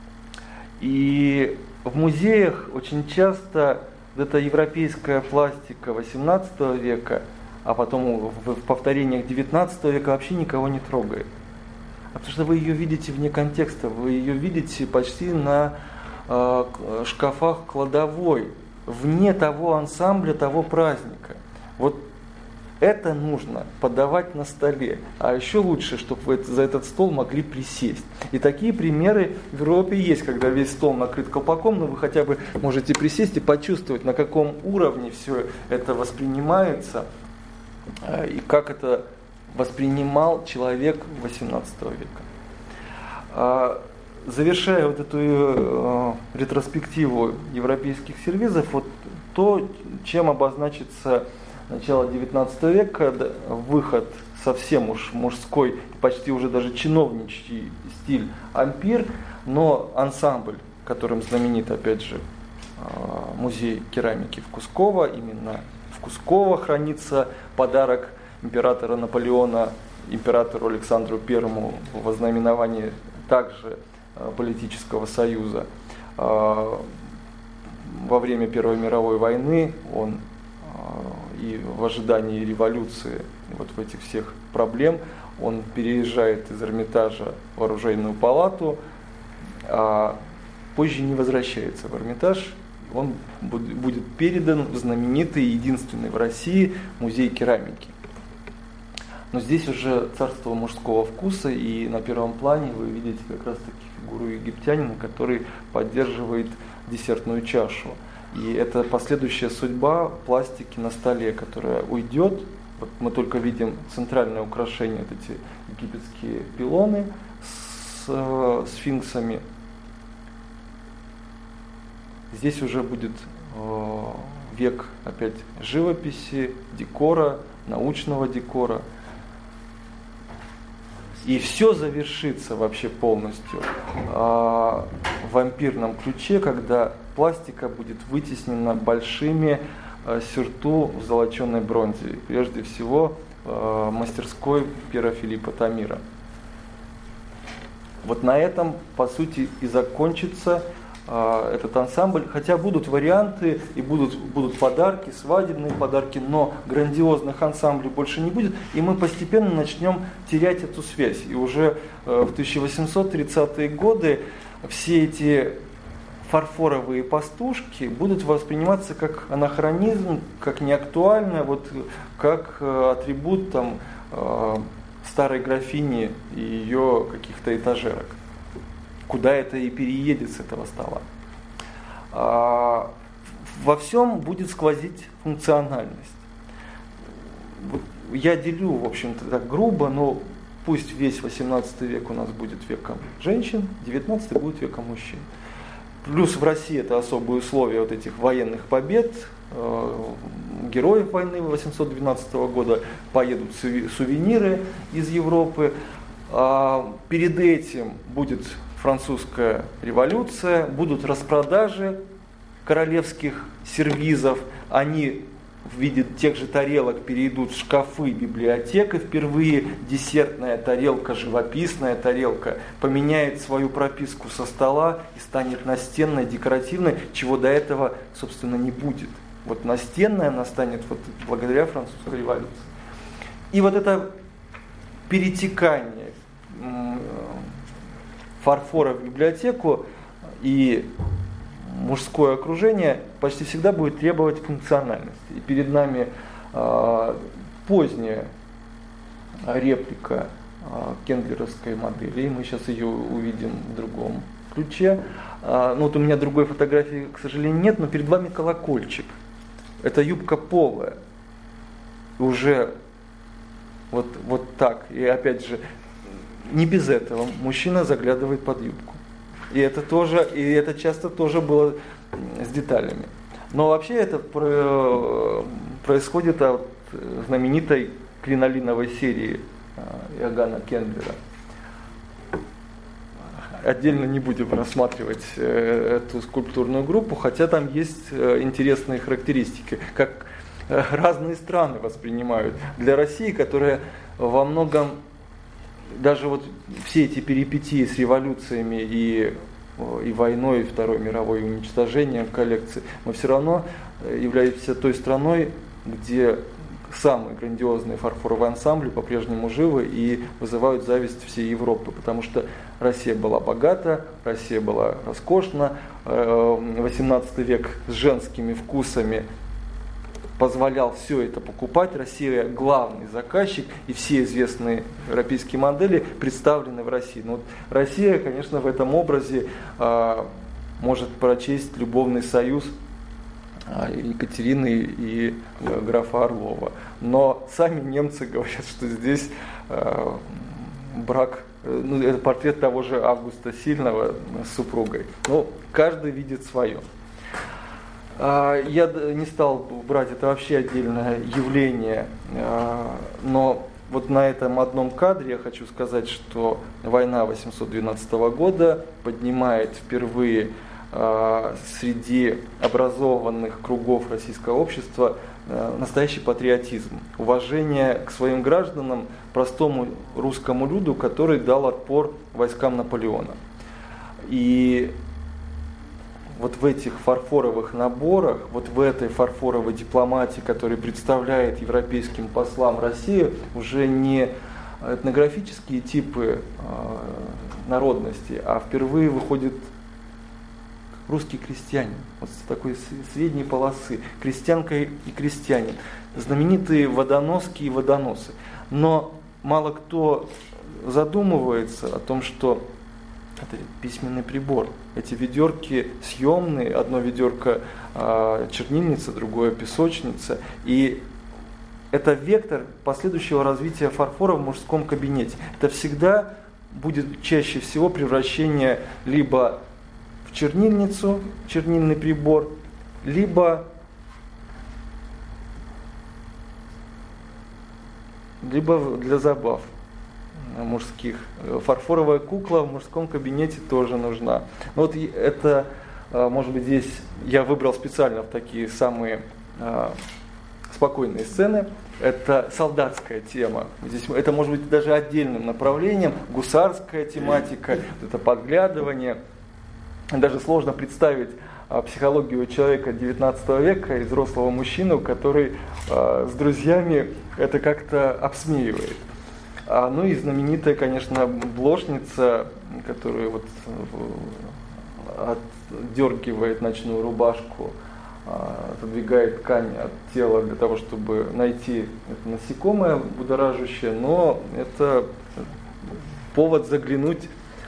И в музеях очень часто вот эта европейская пластика восемнадцатого века, а потом в повторениях девятнадцатого века вообще никого не трогает. Потому что вы ее видите вне контекста, вы ее видите почти на э, шкафах кладовой, вне того ансамбля, того праздника. Вот это нужно подавать на столе. А еще лучше, чтобы вы за этот стол могли присесть. И такие примеры в Европе есть, когда весь стол накрыт колпаком, но вы хотя бы можете присесть и почувствовать, на каком уровне все это воспринимается и как это воспринимал человек восемнадцатого века. Завершая вот эту э, ретроспективу европейских сервизов, вот то, чем обозначится начало девятнадцатого века, выход совсем уж мужской, почти уже даже чиновничий стиль ампир, но ансамбль, которым знаменит, опять же, музей керамики в Кусково, именно в Кусково хранится подарок императора Наполеона императору Александру Первому во знаменовании также политического союза. Во время Первой мировой войны он и в ожидании революции, вот в этих всех проблем, он переезжает из Эрмитажа в Оружейную палату, а позже не возвращается в Эрмитаж. Он будет передан в знаменитый, единственный в России музей керамики. Но здесь уже царство мужского вкуса, и на первом плане вы видите как раз таки фигуру египтянина, который поддерживает десертную чашу. И это последующая судьба пластики на столе, которая уйдет. Вот мы только видим центральное украшение, вот эти египетские пилоны с э, сфинксами. Здесь уже будет э, век опять живописи, декора, научного декора. И все завершится вообще полностью э, в ампирном ключе, когда пластика будет вытеснена большими э, сюрту в золоченой бронзе. Прежде всего э, мастерской Пьера Филиппа Тамира. Вот на этом, по сути, и закончится э, этот ансамбль. Хотя будут варианты и будут, будут подарки, свадебные подарки, но грандиозных ансамблей больше не будет. И мы постепенно начнем терять эту связь. И уже э, в тысяча восемьсот тридцатые годы все эти фарфоровые пастушки будут восприниматься как анахронизм, как неактуально, вот, как э, атрибут там, э, старой графини и ее каких-то этажерок. Куда это и переедет с этого стола. А, во всем будет сквозить функциональность. Вот я делю, в общем-то, так грубо, но пусть весь восемнадцатый век у нас будет веком женщин, девятнадцатый будет веком мужчин. Плюс в России это особые условия вот этих военных побед, э, героев войны восемьсот двенадцатого года, поедут сувениры из Европы. А перед этим будет французская революция, будут распродажи королевских сервизов, они в виде тех же тарелок перейдут в шкафы библиотек, и впервые десертная тарелка, живописная тарелка поменяет свою прописку со стола и станет настенной, декоративной, чего до этого, собственно, не будет. Вот настенная она станет вот благодаря французской революции. И вот это перетекание фарфора в библиотеку и мужское окружение почти всегда будет требовать функциональности. И перед нами э, поздняя реплика э, кендлеровской модели, и мы сейчас ее увидим в другом ключе. Э, ну вот у меня другой фотографии, к сожалению, нет, но перед вами колокольчик. Это юбка полая. Уже вот, вот так. И опять же, не без этого мужчина заглядывает под юбку. И это тоже, и это часто тоже было с деталями. Но вообще это происходит от знаменитой кринолиновой серии Иоганна Кендлера. Отдельно не будем рассматривать эту скульптурную группу, хотя там есть интересные характеристики, как разные страны воспринимают. Для России, которая во многом даже вот все эти перипетии с революциями и, и войной, и Второй мировой, и уничтожением коллекции, мы все равно являемся той страной, где самые грандиозные фарфоровые ансамбли по-прежнему живы и вызывают зависть всей Европы, потому что Россия была богата, Россия была роскошна, восемнадцатый век с женскими вкусами позволял все это покупать. Россия главный заказчик, и все известные европейские модели представлены в России. Но вот Россия, конечно, в этом образе э, может прочесть любовный союз э, Екатерины и э, графа Орлова. Но сами немцы говорят, что здесь э, брак, э, ну, это портрет того же Августа Сильного с супругой. Но каждый видит свое. Я не стал брать это вообще отдельное явление, но вот на этом одном кадре я хочу сказать, что война восемьсот двенадцатого года поднимает впервые среди образованных кругов российского общества настоящий патриотизм, уважение к своим гражданам, простому русскому люду, который дал отпор войскам Наполеона. И вот в этих фарфоровых наборах, вот в этой фарфоровой дипломатии, которая представляет европейским послам Россию, уже не этнографические типы э, народности, а впервые выходит русский крестьянин, вот с такой средней полосы, крестьянка и крестьянин, знаменитые водоноски и водоносы. Но мало кто задумывается о том, что это письменный прибор. Эти ведерки съемные, одно ведерко э, чернильница, другое песочница. И это вектор последующего развития фарфора в мужском кабинете. Это всегда будет чаще всего превращение либо в чернильницу, чернильный прибор, либо, либо для забав мужских. Фарфоровая кукла в мужском кабинете тоже нужна. Но вот это, может быть, здесь я выбрал специально в такие самые спокойные сцены. Это солдатская тема. Здесь это может быть даже отдельным направлением. Гусарская тематика, это подглядывание. Даже сложно представить психологию человека девятнадцатого века и взрослого мужчину, который с друзьями это как-то обсмеивает. А, ну и знаменитая, конечно, блошница, которая вот отдергивает ночную рубашку, отодвигает ткань от тела для того, чтобы найти это насекомое будоражащее, но это повод заглянуть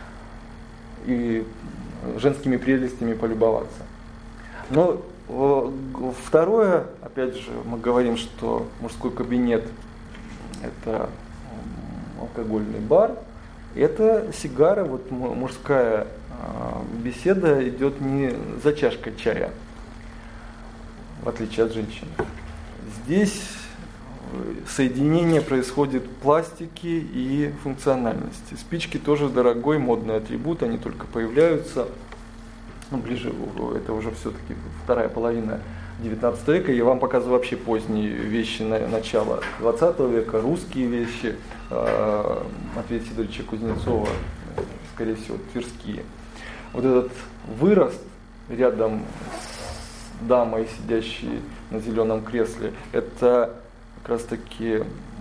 и женскими прелестями полюбоваться. Но второе, опять же, мы говорим, что мужской кабинет – это алкогольный бар, это сигара, вот мужская беседа идет не за чашкой чая, в отличие от женщин. Здесь соединение происходит пластики и функциональности. Спички тоже дорогой модный атрибут, они только появляются, ну, ближе, это уже все-таки вторая половина девятнадцатого века. Я вам показываю вообще поздние вещи начала двадцатого века, русские вещи Матвея Сидоровича Кузнецова, скорее всего, тверские. Вот этот вырост рядом с дамой, сидящей на зеленом кресле, это как раз таки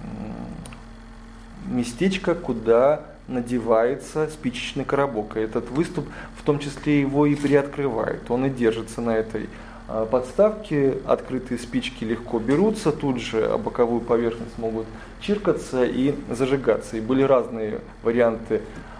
местечко, куда надевается спичечный коробок. И этот выступ в том числе его и приоткрывает. Он и держится на этой подставке. Открытые спички легко берутся, тут же о боковую поверхность могут чиркаться и зажигаться. И были разные варианты.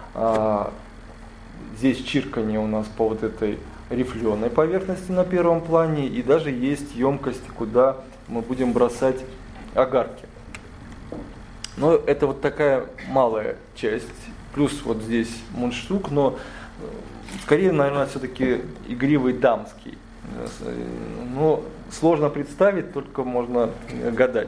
Здесь чирканье у нас по вот этой рифленой поверхности на первом плане, и даже есть емкости, куда мы будем бросать огарки. Но это вот такая малая часть. Плюс вот здесь мундштук, но скорее, наверное, все-таки игривый дамский. Но сложно представить, только можно гадать.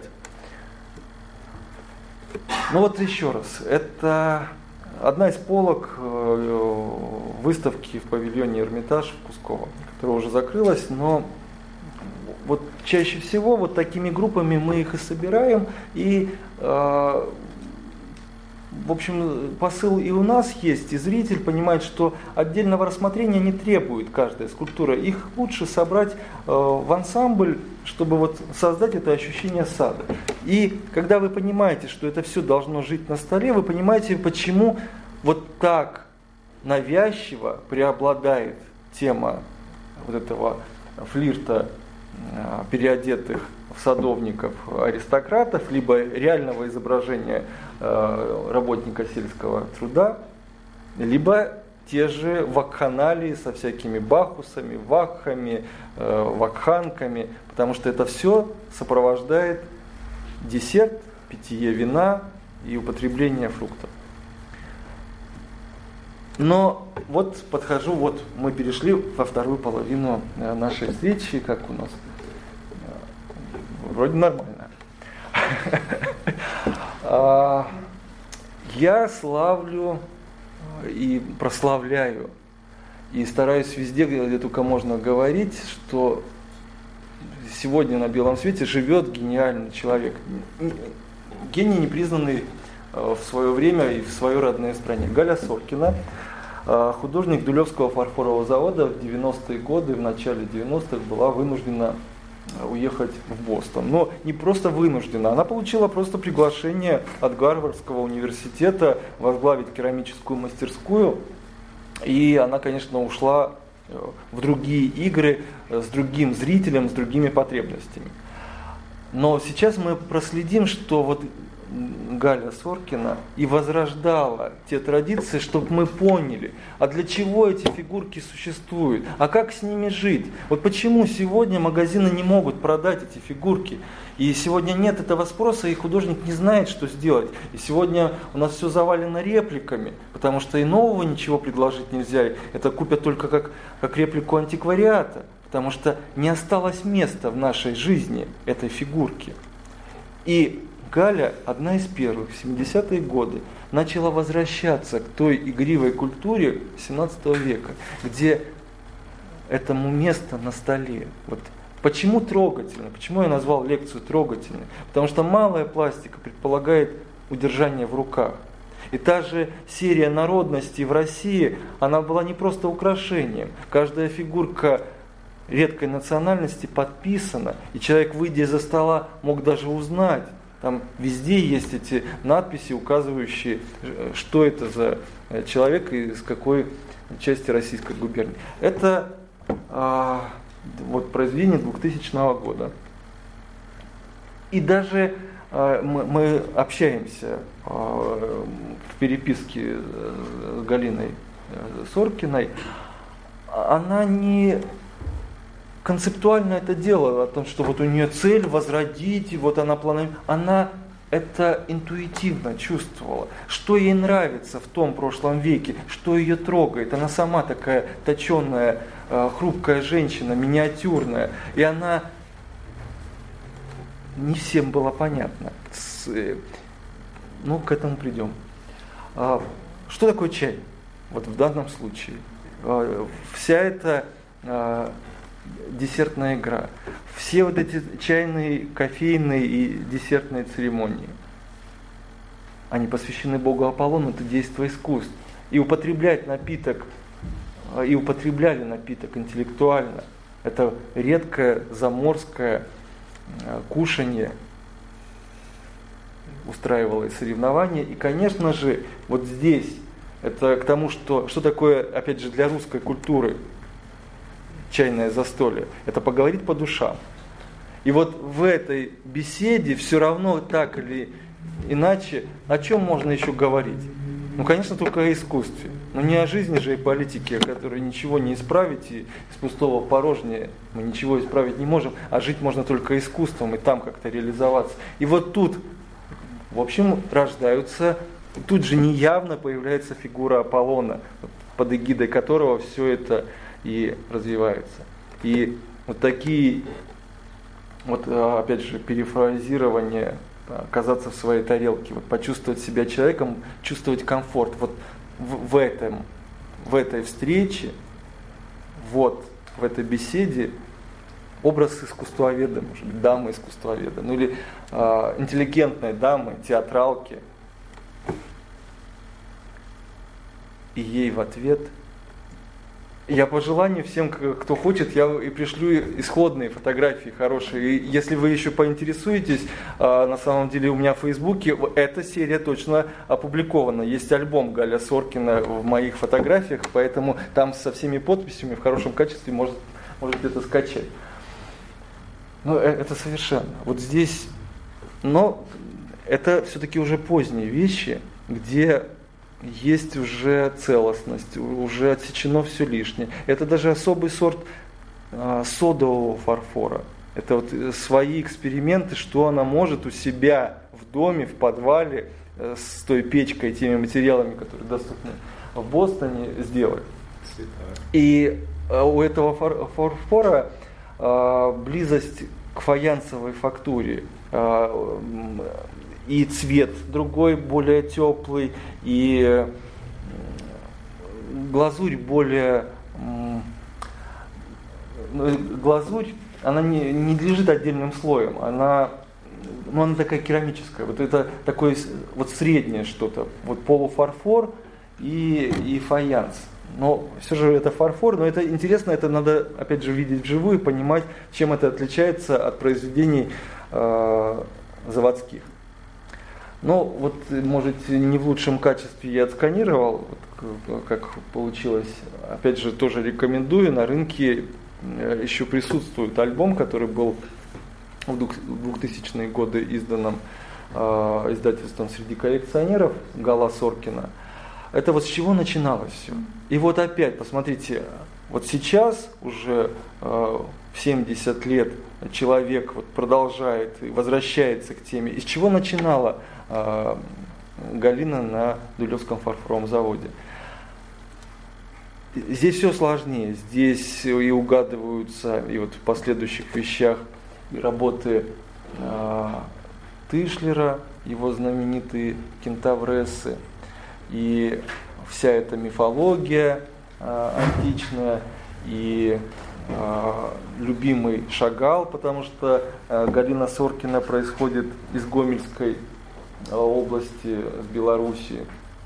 Ну вот еще раз, это одна из полок выставки в павильоне Эрмитаж в Кусково, которая уже закрылась, но вот чаще всего вот такими группами мы их и собираем, и э, в общем посыл и у нас есть, и зритель понимает, что отдельного рассмотрения не требует каждая скульптура, их лучше собрать э, в ансамбль, чтобы вот создать это ощущение сада. И когда вы понимаете, что это все должно жить на столе, вы понимаете, почему вот так навязчиво преобладает тема вот этого флирта переодетых в садовников аристократов, либо реального изображения работника сельского труда, либо те же вакханалии со всякими бахусами, вакхами, вакханками, потому что это все сопровождает десерт, питье вина и употребление фруктов. Но вот подхожу, вот мы перешли во вторую половину нашей встречи, как у нас, вроде нормально. Я славлю и прославляю, и стараюсь везде, где только можно говорить, что сегодня на белом свете живет гениальный человек. Гений, не признанный в свое время и в своей родной стране. Галя Соркина, художник Дулевского фарфорового завода, в девяностые годы, в начале девяностых была вынуждена уехать в Бостон. Но не просто вынуждена, она получила просто приглашение от Гарвардского университета возглавить керамическую мастерскую. И она, конечно, ушла в другие игры с другим зрителем, с другими потребностями. Но сейчас мы проследим, что вот Галя Соркина и возрождала те традиции, чтобы мы поняли, а для чего эти фигурки существуют, а как с ними жить. Вот почему сегодня магазины не могут продать эти фигурки. И сегодня нет этого спроса, и художник не знает, что сделать. И сегодня у нас все завалено репликами, потому что и нового ничего предложить нельзя. Это купят только как, как реплику антиквариата, потому что не осталось места в нашей жизни этой фигурки. И Галя, одна из первых, в семидесятые годы, начала возвращаться к той игривой культуре семнадцатого века, где этому место на столе. Вот почему трогательно? Почему я назвал лекцию трогательной? Потому что малая пластика предполагает удержание в руках. И та же серия народностей в России, она была не просто украшением. Каждая фигурка редкой национальности подписана, и человек, выйдя из-за стола, мог даже узнать. Там везде есть эти надписи, указывающие, что это за человек и из какой части Российской губернии. Это а, вот произведение двухтысячного года. И даже а, мы, мы общаемся а, в переписке с Галиной Соркиной. Она не концептуально это делала, о том, что вот у нее цель возродить, и вот она планирует. Она это интуитивно чувствовала, что ей нравится в том прошлом веке, что ее трогает. Она сама такая точеная, хрупкая женщина, миниатюрная. И она не всем было понятно. Ну, к этому придем. Что такое чай? Вот в данном случае. Вся эта десертная игра. Все вот эти чайные, кофейные и десертные церемонии, они посвящены Богу Аполлону, это действие искусств. И употреблять напиток, и употребляли напиток интеллектуально. Это редкое заморское кушанье, устраивалось соревнование. И, конечно же, вот здесь, это к тому, что, что такое, опять же, для русской культуры чайное застолье. Это поговорить по душам. И вот в этой беседе все равно так или иначе, о чем можно еще говорить? Ну, конечно, только о искусстве. Но не о жизни же и политике, о которой ничего не исправить, и из пустого порожнее мы ничего исправить не можем, а жить можно только искусством, и там как-то реализоваться. И вот тут, в общем, рождаются, тут же неявно появляется фигура Аполлона, под эгидой которого все это и развивается. И вот такие, вот опять же, перефразирование, оказаться в своей тарелке, вот почувствовать себя человеком, чувствовать комфорт. Вот в, в, этом, в этой встрече, вот в этой беседе образ искусствоведа, может быть, дамы искусствоведа, ну или э, интеллигентной дамы, театралки. И ей в ответ: я по желанию всем, кто хочет, я и пришлю исходные фотографии хорошие. И если вы еще поинтересуетесь, на самом деле у меня в Фейсбуке эта серия точно опубликована. Есть альбом Галя Соркина в моих фотографиях, поэтому там со всеми подписями в хорошем качестве может, можете это скачать. Но это совершенно. Вот здесь, но это все-таки уже поздние вещи, где есть уже целостность, уже отсечено все лишнее. Это даже особый сорт а, содового фарфора. Это вот свои эксперименты, что она может у себя в доме, в подвале, э, с той печкой, теми материалами, которые доступны в Бостоне, сделать. И э, у этого фар- фарфора э, близость к фаянсовой фактуре. Э, И цвет другой, более теплый, и глазурь более... Глазурь, она не, не лежит отдельным слоем, она, ну, она такая керамическая. Вот это такое вот среднее что-то, вот полуфарфор и, и фаянс. Но все же это фарфор, но это интересно, это надо опять же видеть вживую, понимать, чем это отличается от произведений э, заводских. Ну, вот, может, не в лучшем качестве я отсканировал, вот, как получилось. Опять же, тоже рекомендую. На рынке еще присутствует альбом, который был в двухтысячные годы изданным э, издательством «Среди коллекционеров» Гала Соркина. Это вот с чего начиналось все. И вот опять, посмотрите, вот сейчас уже э, в семьдесят лет человек вот продолжает и возвращается к теме. Из чего начинала э, Галина на Дулевском фарфоровом заводе? Здесь все сложнее. Здесь и угадываются, и вот в последующих вещах, и работы э, Тышлера, его знаменитые кентаврессы, и вся эта мифология э, античная, и э, любимый Шагал, потому что э, Галина Соркина происходит из Гомельской э, области, с Белоруссии.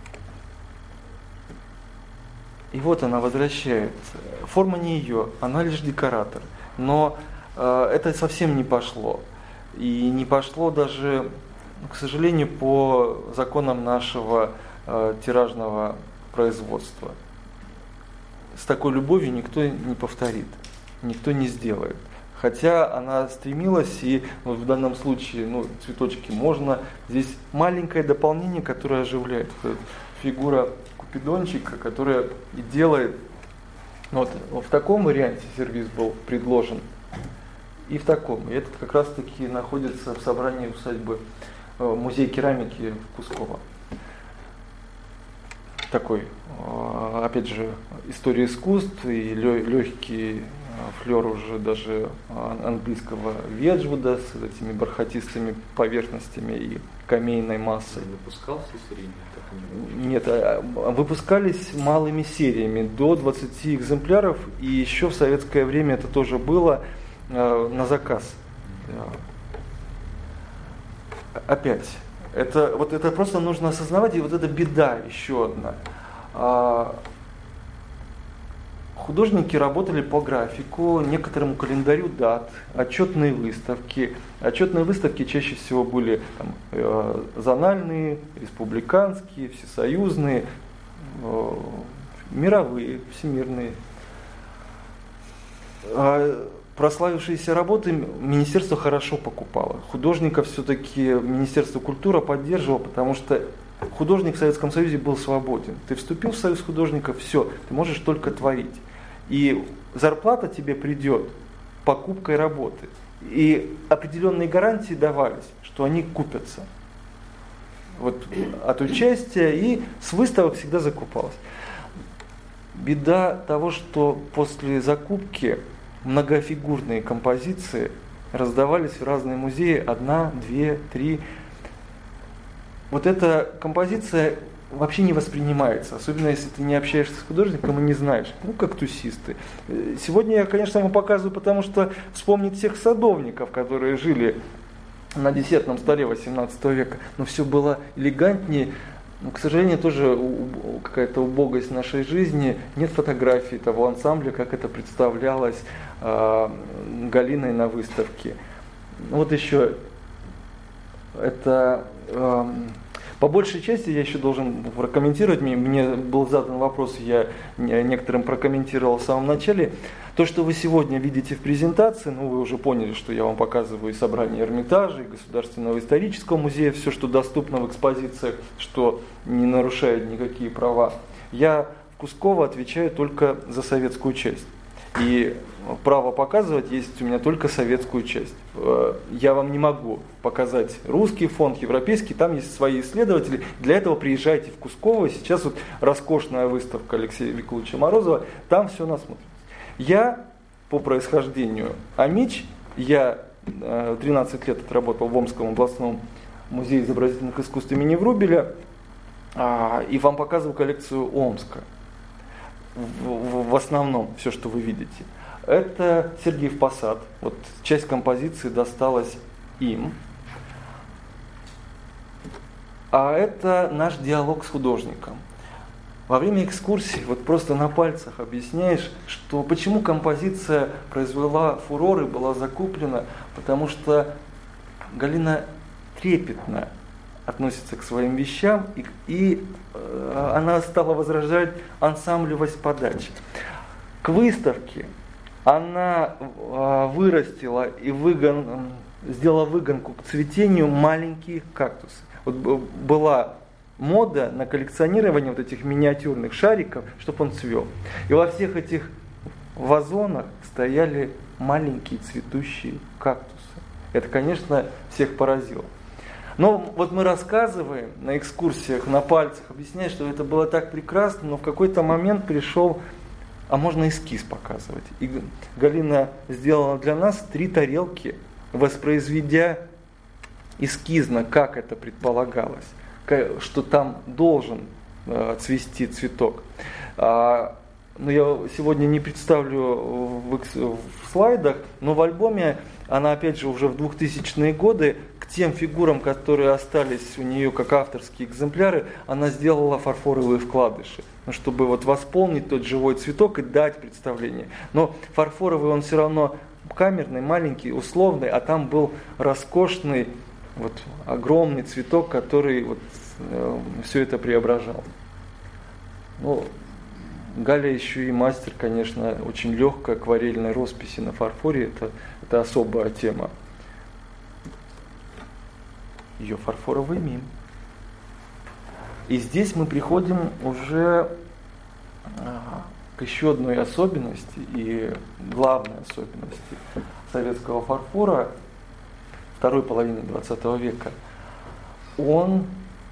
И вот она возвращается. Форма не ее, она лишь декоратор. Но э, это совсем не пошло. И не пошло даже, к сожалению, по законам нашего э, тиражного производства. С такой любовью никто не повторит, никто не сделает. Хотя она стремилась, и вот в данном случае, ну, цветочки можно. Здесь маленькое дополнение, которое оживляет. Фигура Купидончика, которая и делает, вот в таком варианте сервиз был предложен, и в таком. И этот как раз таки находится в собрании усадьбы музея керамики в Кусково. Такой, опять же, история искусств и легкий флер уже даже английского Веджвуда с этими бархатистыми поверхностями и камейной массой. Выпускался серийно? Нет, выпускались малыми сериями, до двадцати экземпляров, и еще в советское время это тоже было на заказ. Опять, это, вот это просто нужно осознавать, и вот это беда еще одна. Художники работали по графику, некоторому календарю дат, отчетные выставки. Отчетные выставки чаще всего были там, э, зональные, республиканские, всесоюзные, э, мировые, всемирные. А прославившиеся работы министерство хорошо покупало. Художников все-таки Министерство культуры поддерживало, потому что художник в Советском Союзе был свободен. Ты вступил в союз художников, все, ты можешь только творить. И зарплата тебе придет покупкой работы. И определенные гарантии давались, что они купятся. Вот от участия, и с выставок всегда закупалось. Беда того, что после закупки многофигурные композиции раздавались в разные музеи, одна, две, три. Вот эта композиция вообще не воспринимается, особенно если ты не общаешься с художником и не знаешь, ну как тусисты. Сегодня я, конечно, вам показываю, потому что вспомнить всех садовников, которые жили на десертном столе восемнадцатого века, но все было элегантнее. Но, к сожалению, тоже какая-то убогость нашей жизни, нет фотографий того ансамбля, как это представлялось э, Галиной на выставке. Вот еще это... Э, По большей части я еще должен прокомментировать, мне, мне был задан вопрос, я некоторым прокомментировал в самом начале. То, что вы сегодня видите в презентации, ну вы уже поняли, что я вам показываю и собрание Эрмитажа, и Государственного исторического музея, все, что доступно в экспозициях, что не нарушает никакие права. Я в Кусково отвечаю только за советскую часть. И право показывать есть у меня только советскую часть. Я вам не могу показать русский фонд, европейский, там есть свои исследователи. Для этого приезжайте в Кусково. Сейчас вот роскошная выставка Алексея Викуловича Морозова, там все насмотрится. Я по происхождению амич, я тринадцать лет отработал в Омском областном музее изобразительных искусств имени Врубеля, и вам показываю коллекцию Омска. В, в, в основном все, что вы видите. Это Сергиев Посад. Вот часть композиции досталась им. А это наш диалог с художником. Во время экскурсии вот просто на пальцах объясняешь, что почему композиция произвела фурор и была закуплена, потому что Галина трепетно относится к своим вещам, и, и э, она стала возражать ансамблевость подачи. К выставке она э, вырастила и выгон, сделала выгонку к цветению маленькие кактусы. Вот была мода на коллекционирование вот этих миниатюрных шариков, чтобы он цвел. И во всех этих вазонах стояли маленькие цветущие кактусы. Это, конечно, всех поразило. Но вот мы рассказываем на экскурсиях, на пальцах, объясняя, что это было так прекрасно, но в какой-то момент пришел, а можно эскиз показывать. И Галина сделала для нас три тарелки, воспроизведя эскизно, как это предполагалось, что там должен цвести цветок. Но я сегодня не представлю в, в слайдах, но в альбоме она, опять же, уже в двухтысячные годы к тем фигурам, которые остались у нее как авторские экземпляры, она сделала фарфоровые вкладыши, ну, чтобы вот восполнить тот живой цветок и дать представление. Но фарфоровый он все равно камерный, маленький, условный, а там был роскошный, вот, огромный цветок, который вот, э, все это преображал. Ну, Галя еще и мастер, конечно, очень легкой акварельной росписи на фарфоре, это, это особая тема. Ее фарфоровый мим. И здесь мы приходим уже к еще одной особенности, и главной особенности советского фарфора второй половины двадцатого века. Он...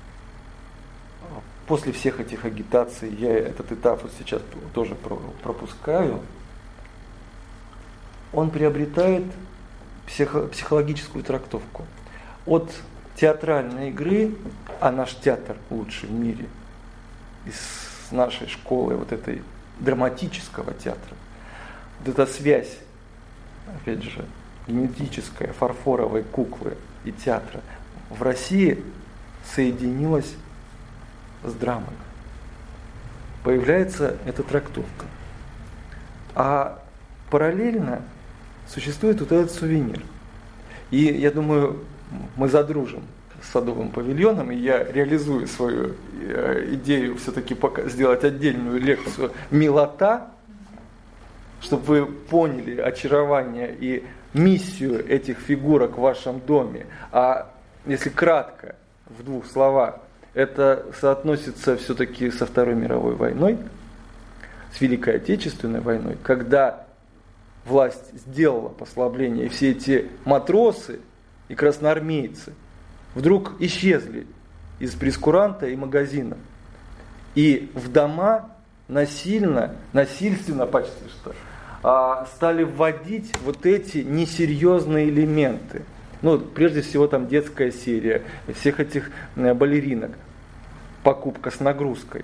После всех этих агитаций, я этот этап вот сейчас тоже пропускаю, он приобретает психо- психологическую трактовку. От театральной игры, а наш театр лучший в мире, из нашей школы вот этой драматического театра, вот эта связь, опять же, генетическая, фарфоровой куклы и театра в России соединилась с драмой. Появляется эта трактовка. А параллельно существует вот этот сувенир. И я думаю, мы задружим с Садовым павильоном, и я реализую свою идею все-таки сделать отдельную лекцию «Милота», чтобы вы поняли очарование и миссию этих фигурок в вашем доме. А если кратко, в двух словах, это соотносится все-таки со Второй мировой войной, с Великой Отечественной войной, когда власть сделала послабление, и все эти матросы и красноармейцы вдруг исчезли из прейскуранта и магазина. И в дома насильно, насильственно почти что, стали вводить вот эти несерьезные элементы. Ну, прежде всего, там детская серия, всех этих балеринок, покупка с нагрузкой.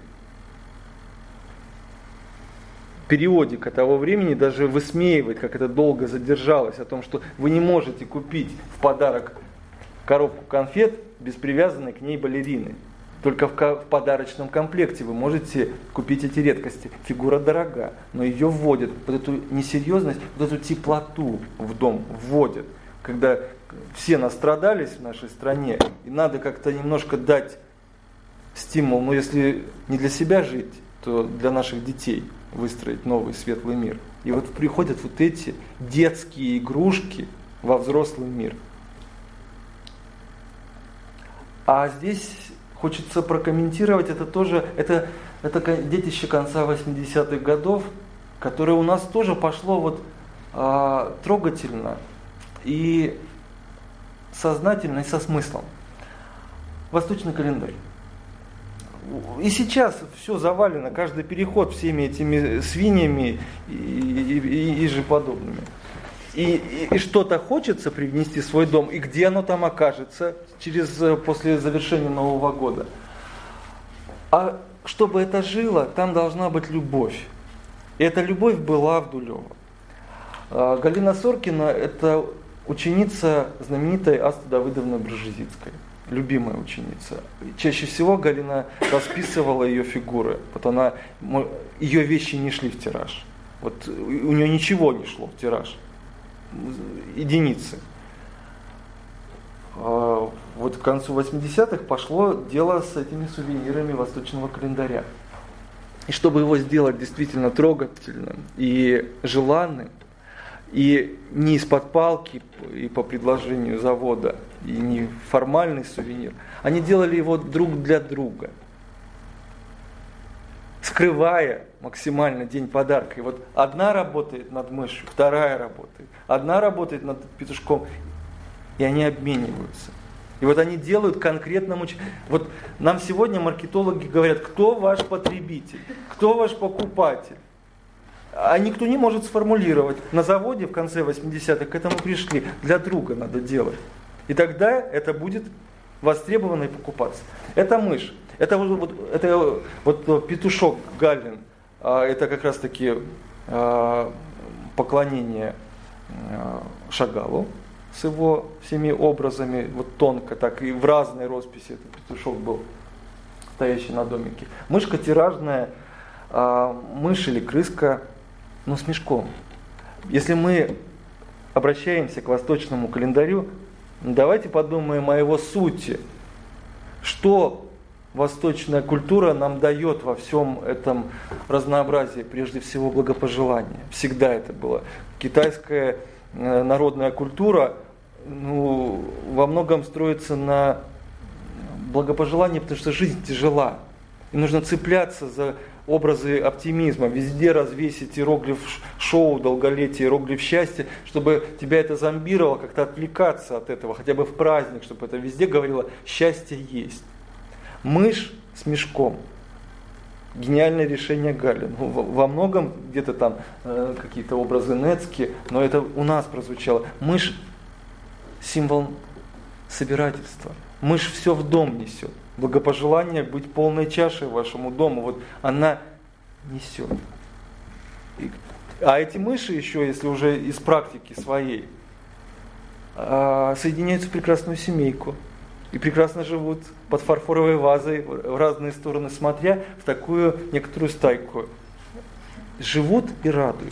Периодика того времени даже высмеивает, как это долго задержалось, о том, что вы не можете купить в подарок коробку конфет без привязанной к ней балерины. Только в, в подарочном комплекте вы можете купить эти редкости. Фигура дорога, но ее вводят, вот эту несерьезность, вот эту теплоту в дом вводят. Когда все настрадались в нашей стране, и надо как-то немножко дать стимул, но если не для себя жить, то для наших детей выстроить новый светлый мир. И вот приходят вот эти детские игрушки во взрослый мир. А здесь хочется прокомментировать, это тоже, это, это детище конца восьмидесятых годов, которое у нас тоже пошло вот а, трогательно и сознательно, и со смыслом. Восточный календарь. И сейчас все завалено, каждый переход всеми этими свиньями и, и, и, и же подобными. И, и, и что-то хочется привнести в свой дом, и где оно там окажется через, после завершения Нового года. А чтобы это жило, там должна быть любовь. И эта любовь была в Дулево. Галина Соркина – это ученица знаменитой Асты Давыдовны Бржезицкой, любимая ученица. Чаще всего Галина расписывала ее фигуры. Вот она, ее вещи не шли в тираж. Вот у нее ничего не шло в тираж. Единицы. Вот к концу восьмидесятых пошло дело с этими сувенирами восточного календаря. И чтобы его сделать действительно трогательным и желанным, и не из-под палки и по предложению завода, и не формальный сувенир, они делали его друг для друга, скрывая максимально день подарка. И вот одна работает над мышью, вторая работает, одна работает над петушком, и они обмениваются. И вот они делают конкретному... Вот нам сегодня маркетологи говорят, кто ваш потребитель, кто ваш покупатель. А никто не может сформулировать. На заводе в конце восьмидесятых к этому пришли. Для друга надо делать. И тогда это будет востребовано и покупаться. Это мышь. Это вот, это вот петушок Галлин. Это как раз таки поклонение Шагалу с его всеми образами, вот тонко, так и в разной росписи этот петушок был, стоящий на домике. Мышка тиражная, мышь или крыска, но с мешком. Если мы обращаемся к восточному календарю, давайте подумаем о его сути. Что восточная культура нам дает во всем этом разнообразии? Прежде всего благопожелание. Всегда это было. Китайская народная культура ну, во многом строится на благопожелании, потому что жизнь тяжела. И нужно цепляться за образы оптимизма, везде развесить иероглиф шоу, долголетие, иероглиф счастья, чтобы тебя это зомбировало, как-то отвлекаться от этого, хотя бы в праздник, чтобы это везде говорило, счастье есть. Мышь с мешком. Гениальное решение Галя. Ну, во многом где-то там э, какие-то образы Нецки, но это у нас прозвучало. Мышь – символ собирательства. Мышь все в дом несет. Благопожелание быть полной чашей вашему дому. Вот она несет. И, а эти мыши еще, если уже из практики своей, э, соединяются в прекрасную семейку. И прекрасно живут под фарфоровой вазой в разные стороны, смотря в такую некоторую стайку. Живут и радуют.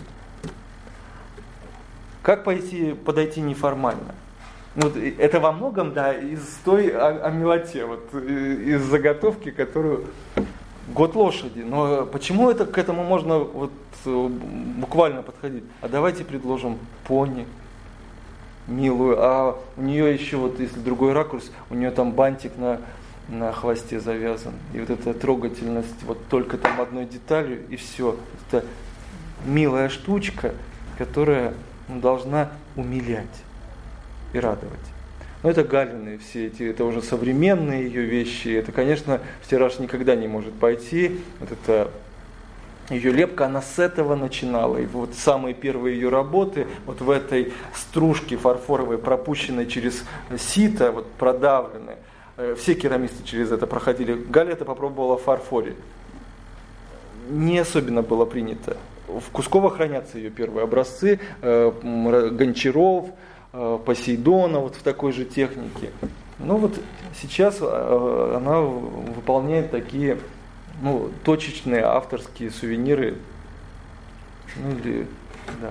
Как пойти, подойти неформально? Вот это во многом, да, из той о, о милоте, вот, из заготовки, которую год лошади. Но почему это, к этому можно вот, буквально подходить? А давайте предложим пони. Милую, а у нее еще, вот если другой ракурс, у нее там бантик на, на хвосте завязан. И вот эта трогательность, вот только там одной деталью, и все. Это милая штучка, которая ну, должна умилять и радовать. Но это Галины все эти, это уже современные ее вещи. Это, конечно, в тираж никогда не может пойти. Вот это ее лепка, она с этого начинала. И вот самые первые ее работы, вот в этой стружке фарфоровой, пропущенной через сито, вот продавленной, все керамисты через это проходили. Галя это попробовала в фарфоре. Не особенно было принято. В Кусково хранятся ее первые образцы, Гончаров, Посейдона, вот в такой же технике. Но вот сейчас она выполняет такие ну, точечные авторские сувениры. Ну или, да.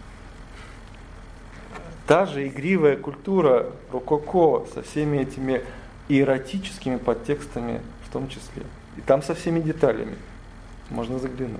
Та же игривая культура рококо со всеми этими эротическими подтекстами в том числе. И там со всеми деталями. Можно заглянуть.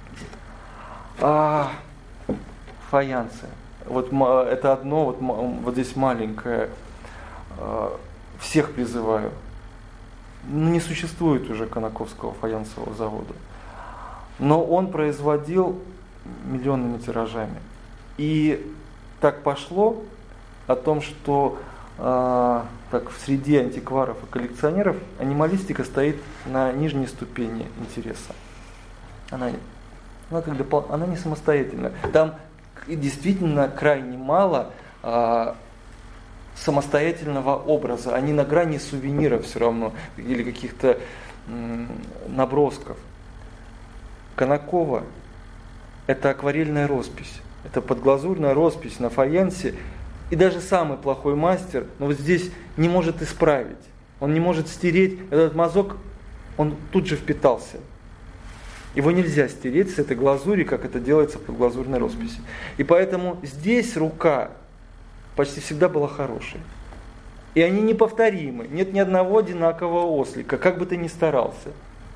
А, фаянсы. Вот это одно, вот, вот здесь маленькое. Всех призываю. Ну, не существует уже Конаковского фаянсового завода. Но он производил миллионными тиражами. И так пошло о том, что э, так, в среде антикваров и коллекционеров анималистика стоит на нижней ступени интереса. Она, она, как бы, она не самостоятельна. Там действительно крайне мало э, самостоятельного образа. Они на грани сувениров все равно, или каких-то м, набросков. Конакова – это акварельная роспись. Это подглазурная роспись на фаянсе. И даже самый плохой мастер, но вот здесь не может исправить. Он не может стереть. Этот мазок, он тут же впитался. Его нельзя стереть с этой глазури, как это делается под глазурной росписи. И поэтому здесь рука почти всегда была хорошей. И они неповторимы. Нет ни одного одинакового ослика, как бы ты ни старался.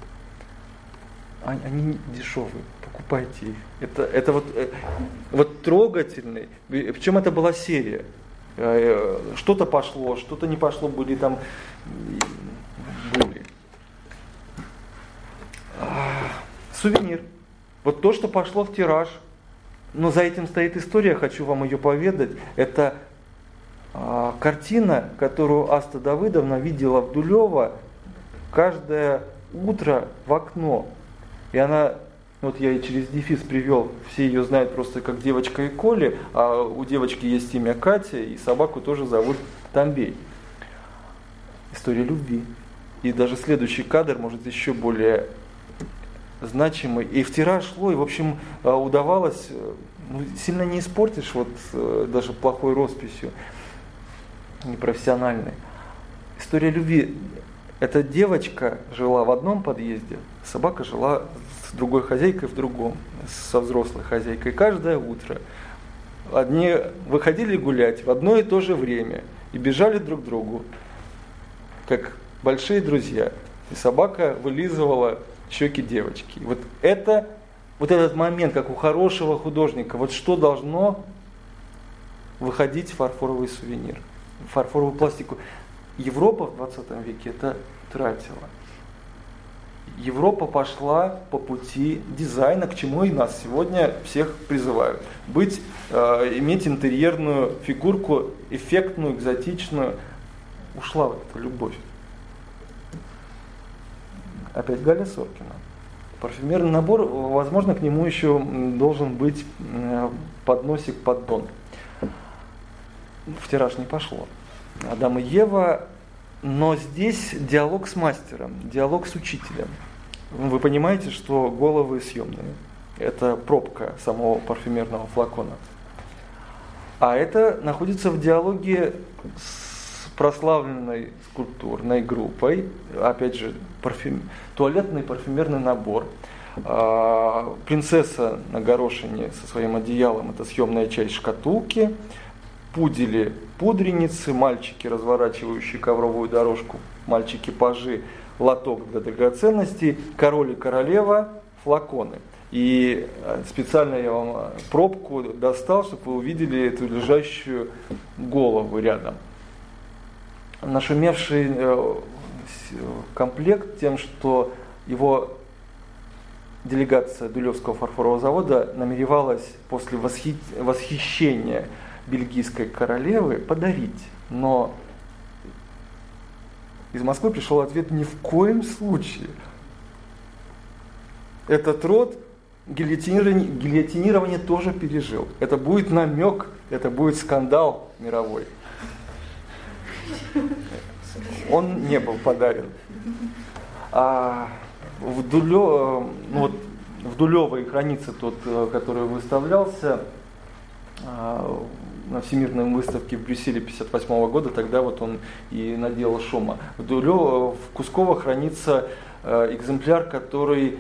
Они дешевые, покупайте их. Это, это вот, вот трогательный. Причем это была серия. Что-то пошло, что-то не пошло, были там... Были. Сувенир. Вот то, что пошло в тираж. Но за этим стоит история, хочу вам ее поведать. Это а, картина, которую Аста Давыдовна видела в Дулево каждое утро в окно. И она, вот я и через дефис привел, все ее знают просто как девочка и Коля, а у девочки есть имя Катя, и собаку тоже зовут Тамбей. История любви. И даже следующий кадр может еще более значимый. И в тираж шло, и в общем удавалось, ну, сильно не испортишь вот даже плохой росписью, непрофессиональной. История любви. Эта девочка жила в одном подъезде, собака жила с другой хозяйкой в другом, со взрослой хозяйкой. Каждое утро одни выходили гулять в одно и то же время и бежали друг к другу, как большие друзья. И собака вылизывала щеки девочки. И вот это, вот этот момент, как у хорошего художника, вот что должно выходить в фарфоровый сувенир, в фарфоровую пластику. Европа в двадцатом веке это тратила. Европа пошла по пути дизайна, к чему и нас сегодня всех призывают. Быть, э, иметь интерьерную фигурку, эффектную, экзотичную. Ушла вот эта любовь. Опять Галя Соркина. Парфюмерный набор, возможно, к нему еще должен быть подносик-поддон. В тираж не пошло. Адам и Ева, но здесь диалог с мастером, диалог с учителем. Вы понимаете, что головы съемные. Это пробка самого парфюмерного флакона. А это находится в диалоге с прославленной скульптурной группой, опять же, парфюм, туалетный парфюмерный набор. А, принцесса на горошине со своим одеялом, это съемная часть шкатулки, пудели, пудреницы, мальчики, разворачивающие ковровую дорожку, мальчики-пажи, лоток для драгоценностей, король и королева, флаконы. И специально я вам пробку достал, чтобы вы увидели эту лежащую голову рядом. Нашумевший комплект тем, что его делегация Дулевского фарфорового завода намеревалась после восхи... восхищения бельгийской королевы подарить. Но из Москвы пришел ответ: ни в коем случае. Этот род гильотинирование, гильотинирование тоже пережил. Это будет намек, это будет скандал мировой. Он не был подарен. А в, Дулё, ну вот, в Дулёвой хранится тот, который выставлялся на Всемирной выставке в Брюсселе пятьдесят восьмого года, тогда вот он и наделал шума. В Дулё, в Кусково хранится экземпляр, который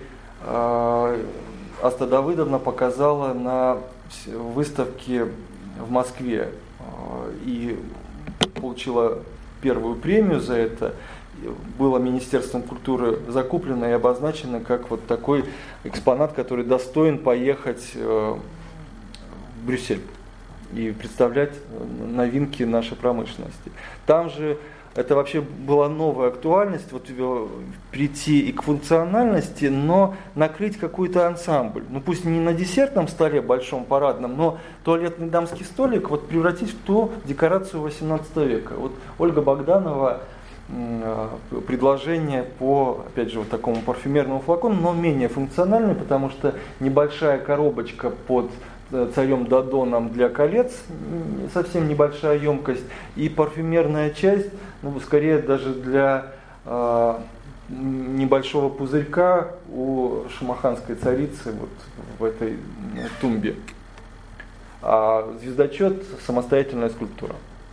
Аста Давыдовна показала на выставке в Москве и получила первую премию за это. Было Министерством культуры закуплено и обозначено как вот такой экспонат, который достоин поехать в Брюссель и представлять новинки нашей промышленности. Там же это вообще была новая актуальность, вот прийти и к функциональности, но накрыть какой-то ансамбль. Ну пусть не на десертном столе большом парадном, но туалетный дамский столик вот превратить в ту декорацию восемнадцатого века. Вот Ольга Богданова предложение по, опять же, вот такому парфюмерному флакону, но менее функциональный, потому что небольшая коробочка под царем Додоном для колец, совсем небольшая емкость, и парфюмерная часть, ну, скорее даже для э, небольшого пузырька у шамаханской царицы вот в этой тумбе. А звездочет – самостоятельная скульптура.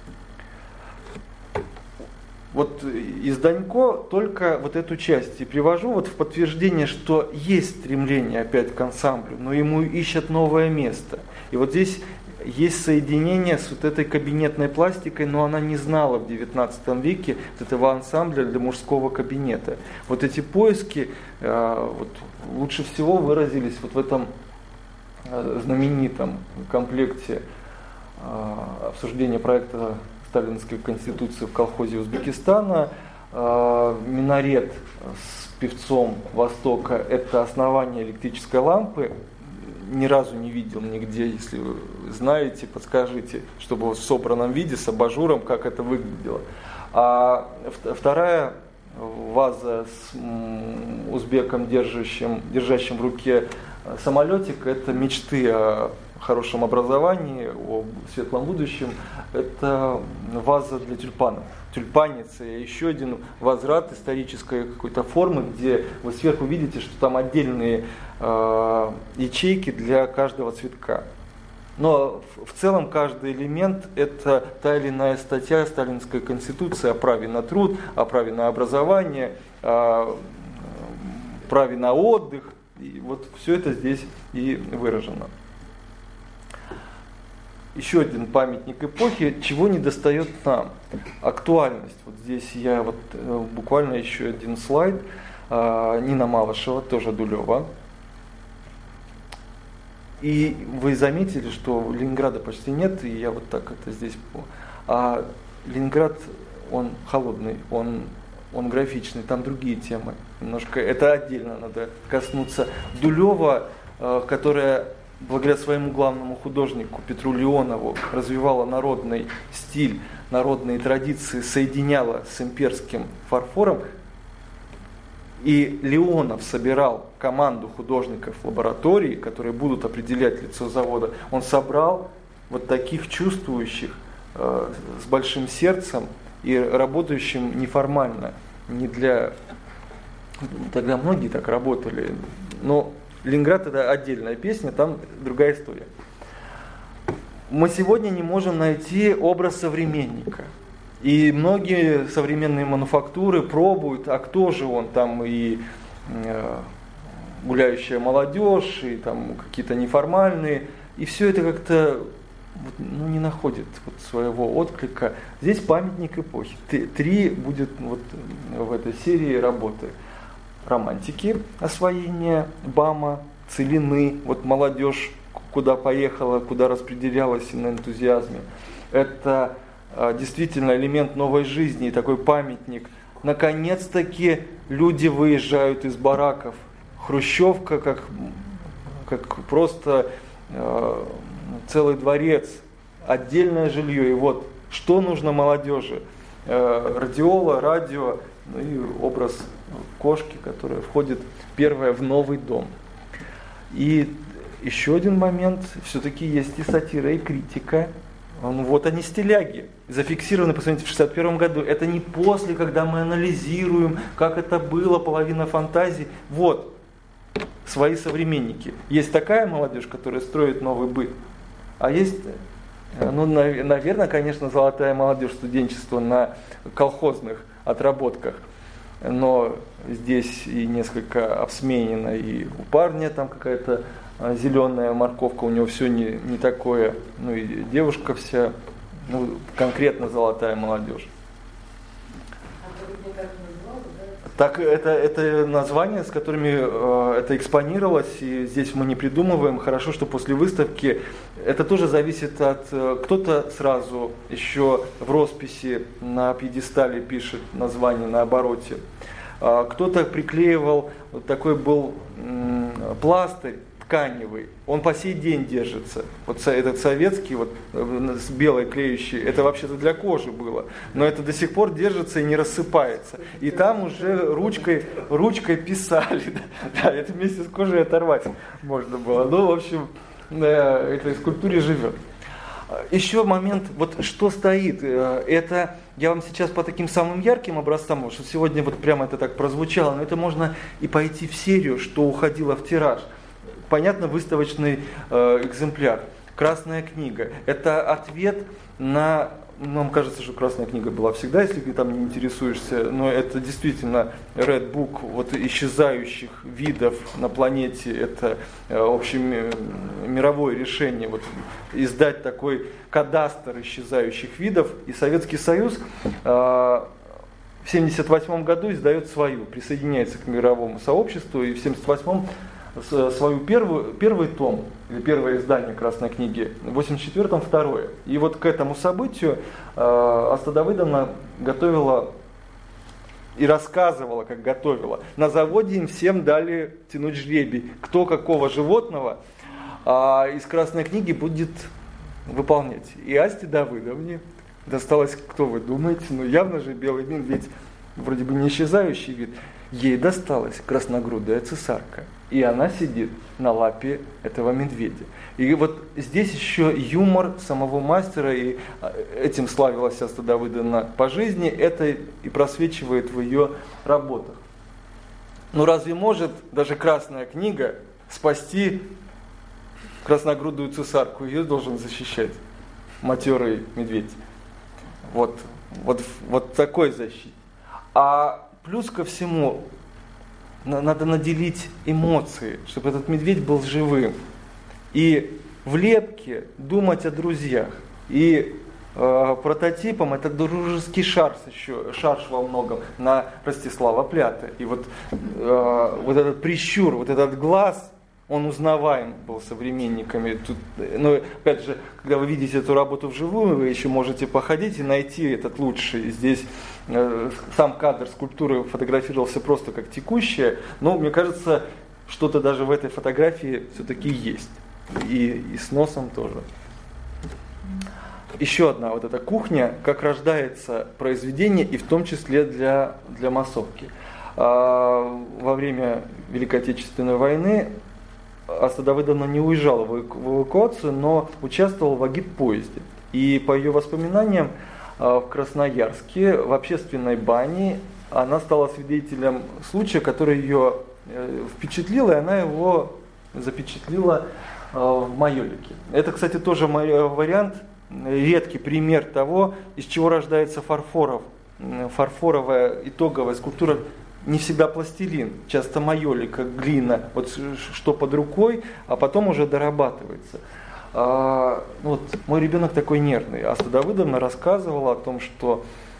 Вот из Данько только вот эту часть и привожу вот в подтверждение, что есть стремление опять к ансамблю, но ему ищут новое место. И вот здесь есть соединение с вот этой кабинетной пластикой, но она не знала в девятнадцатом веке вот этого ансамбля для мужского кабинета. Вот эти поиски э, вот, лучше всего выразились вот в этом э, знаменитом комплекте э, обсуждения проекта Сталинской конституции в колхозе Узбекистана. Минарет с певцом Востока – это основание электрической лампы. Ни разу не видел нигде, если вы знаете, подскажите, чтобы в собранном виде, с абажуром, как это выглядело. А вторая ваза с узбеком, держащим, держащим в руке самолетик – это мечты о хорошем образовании, о светлом будущем. Это ваза для тюльпанов. Тюльпаница, еще один возврат исторической какой-то формы, где вы сверху видите, что там отдельные э, ячейки для каждого цветка. Но в целом каждый элемент – это та или иная статья Сталинской конституции о праве на труд, о праве на образование, о праве на отдых. И вот все это здесь и выражено. Еще один памятник эпохи, чего недостает нам. Актуальность. Вот здесь я вот буквально еще один слайд. Нина Малышева, тоже Дулева. И вы заметили, что Ленинграда почти нет, и я вот так это здесь... А Ленинград, он холодный, он, он графичный, там другие темы. Немножко это отдельно надо коснуться. Дулева, которая... благодаря своему главному художнику Петру Леонову развивала народный стиль, народные традиции, соединяла с имперским фарфором. И Леонов собирал команду художников лаборатории, которые будут определять лицо завода. Он собрал вот таких чувствующих, э, с большим сердцем и работающим неформально. Не для... Тогда многие так работали. Но Ленинград — это отдельная песня, там другая история. Мы сегодня не можем найти образ современника. И многие современные мануфактуры пробуют, а кто же он, там и э, гуляющая молодежь, и там какие-то неформальные, и все это как-то вот, ну, не находит вот своего отклика. Здесь памятник эпохи. Три будет вот в этой серии работы. Романтики, освоение БАМа, целины, вот молодежь куда поехала, куда распределялась на энтузиазме. Это действительно элемент новой жизни, такой памятник. Наконец-таки люди выезжают из бараков. Хрущевка как, как просто э, целый дворец, отдельное жилье. И вот что нужно молодежи? Э, радиола, радио, ну и образ кошки, которая входит первая в новый дом. И еще один момент, все-таки есть и сатира, и критика. Ну, вот они стиляги, зафиксированы, посмотрите, в шестьдесят первом году. Это не после, когда мы анализируем, как это было, половина фантазий. Вот, свои современники. Есть такая молодежь, которая строит новый быт. А есть, ну, наверное, конечно, золотая молодежь студенчества на колхозных отработках. Но здесь и несколько обсменено, и у парня там какая-то зеленая морковка, у него все не, не такое, ну и девушка вся, ну, конкретно золотая молодежь. Так, это, это названия, с которыми э, это экспонировалось, и здесь мы не придумываем. Хорошо, что после выставки это тоже зависит от... Э, кто-то сразу еще в росписи на пьедестале пишет название на обороте. Э, кто-то приклеивал, вот такой был м, пластырь тканевый, он по сей день держится. Вот этот советский, вот с белой клеющей, это вообще-то для кожи было, но это до сих пор держится и не рассыпается. И там уже ручкой, ручкой писали, да, это вместе с кожей оторвать можно было. Ну, в общем, этой скульптуре живет. Еще момент, вот что стоит, это я вам сейчас по таким самым ярким образцам, потому что сегодня вот прямо это так прозвучало, но это можно и пойти в серию, что уходило в тираж. Понятно, выставочный э, экземпляр. Красная книга. Это ответ на... Нам кажется, что Красная книга была всегда, если ты там не интересуешься, но это действительно Red Book вот, исчезающих видов на планете. Это э, общемировое решение. Вот, издать такой кадастр исчезающих видов. И Советский Союз э, в семьдесят восьмом году издает свою, присоединяется к мировому сообществу, и в семьдесят восьмом свою первую, первый том, или первое издание Красной книги, в восемьдесят четвёртом второе. И вот к этому событию э, Аста Давыдовна готовила и рассказывала, как готовила. На заводе им всем дали тянуть жребий, кто какого животного э, из Красной книги будет выполнять. И Асте Давыдовне досталось, кто вы думаете, ну явно же белый медведь, вроде бы не исчезающий вид. Ей досталась красногрудая цесарка. И она сидит на лапе этого медведя. И вот здесь еще юмор самого мастера, и этим славилась Аста Давыдовна по жизни, это и просвечивает в ее работах. Но разве может даже Красная книга спасти красногрудую цесарку? Ее должен защищать матерый медведь. Вот, вот, вот такой защите. А плюс ко всему, надо наделить эмоции, чтобы этот медведь был живым. И в лепке думать о друзьях. И э, прототипом это дружеский шарф еще, шарф во многом на Ростислава Пляты. И вот, э, вот этот прищур, вот этот глаз, он узнаваем был современниками. Тут, ну, опять же, когда вы видите эту работу вживую, вы еще можете походить и найти этот лучший. Здесь э, сам кадр скульптуры фотографировался просто как текущее, но мне кажется, что-то даже в этой фотографии все-таки есть. И, и с носом тоже. Еще одна вот эта кухня, как рождается произведение, и в том числе для, для массовки. во время Великой Отечественной войны Аста Давыдовна не уезжала в эвакуацию, но участвовала в агитпоезде. И по ее воспоминаниям, в Красноярске, в общественной бане, она стала свидетелем случая, который ее впечатлил, и она его запечатлила в майолике. Это, кстати, тоже вариант, редкий пример того, из чего рождается фарфоров. Фарфоровая итоговая скульптура не всегда пластилин, часто майолика, глина, вот что под рукой, а потом уже дорабатывается. А, вот, мой ребенок такой нервный. Аста Давыдовна рассказывала о том, что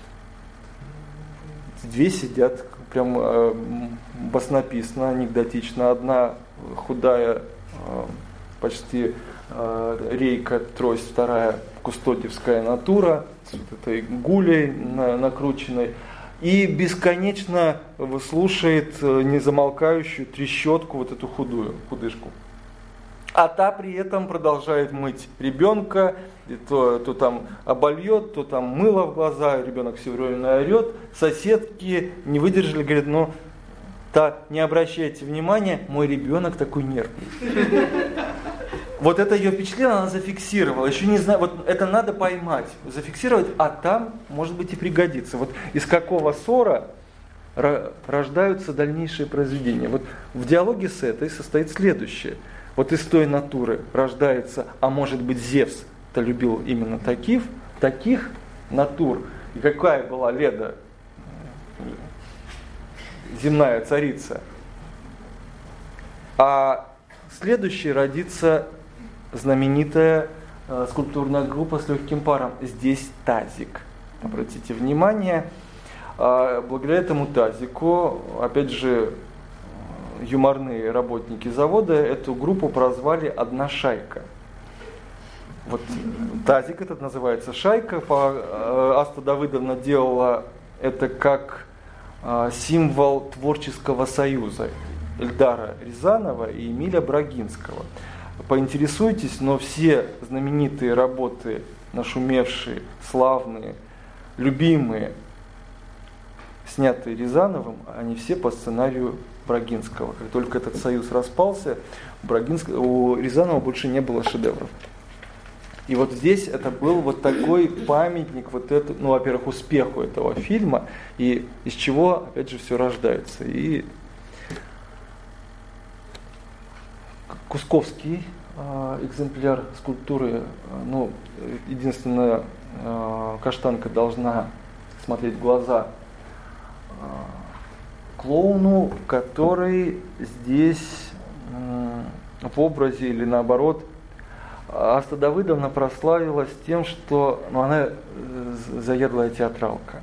две сидят прям э, баснописно, анекдотично. Одна худая, э, почти э, рейка, трость, вторая кустодиевская натура с вот этой гулей на, накрученной. И бесконечно выслушает незамолкающую трещотку, вот эту худую, худышку. А та при этом продолжает мыть ребенка, и то, то там обольет, то там мыло в глаза, ребенок все время орет. Соседки не выдержали, говорят, ну, та, не обращайте внимания, мой ребенок такой нервный. Вот это ее впечатление она зафиксировала. Еще не знаю, вот это надо поймать, зафиксировать, а там, может быть, и пригодится. Вот из какого ссора рождаются дальнейшие произведения. Вот в диалоге с этой состоит следующее. Вот из той натуры рождается, а может быть, Зевс-то любил именно таких, таких натур. И какая была Леда, земная царица. А следующей родится знаменитая э, скульптурная группа с легким паром. Здесь тазик. Обратите внимание, э, благодаря этому тазику, опять же, юморные работники завода эту группу прозвали «Одна шайка». Вот тазик этот называется «Шайка». По, э, Аста Давыдовна делала это как э, символ творческого союза Эльдара Рязанова и Эмиля Брагинского. Поинтересуйтесь, но все знаменитые работы, нашумевшие, славные, любимые, снятые Рязановым, они все по сценарию Брагинского. Как только этот союз распался, у, Брагинского, у Рязанова больше не было шедевров. И вот здесь это был вот такой памятник, вот это, ну, во-первых, успеху этого фильма, и из чего, опять же, все рождается. И Кусковский э, экземпляр скульптуры, э, ну, единственная э, каштанка должна смотреть в глаза э, клоуну, который здесь э, в образе или наоборот, Аста Давыдовна прославилась тем, что ну, она заядлая театралка.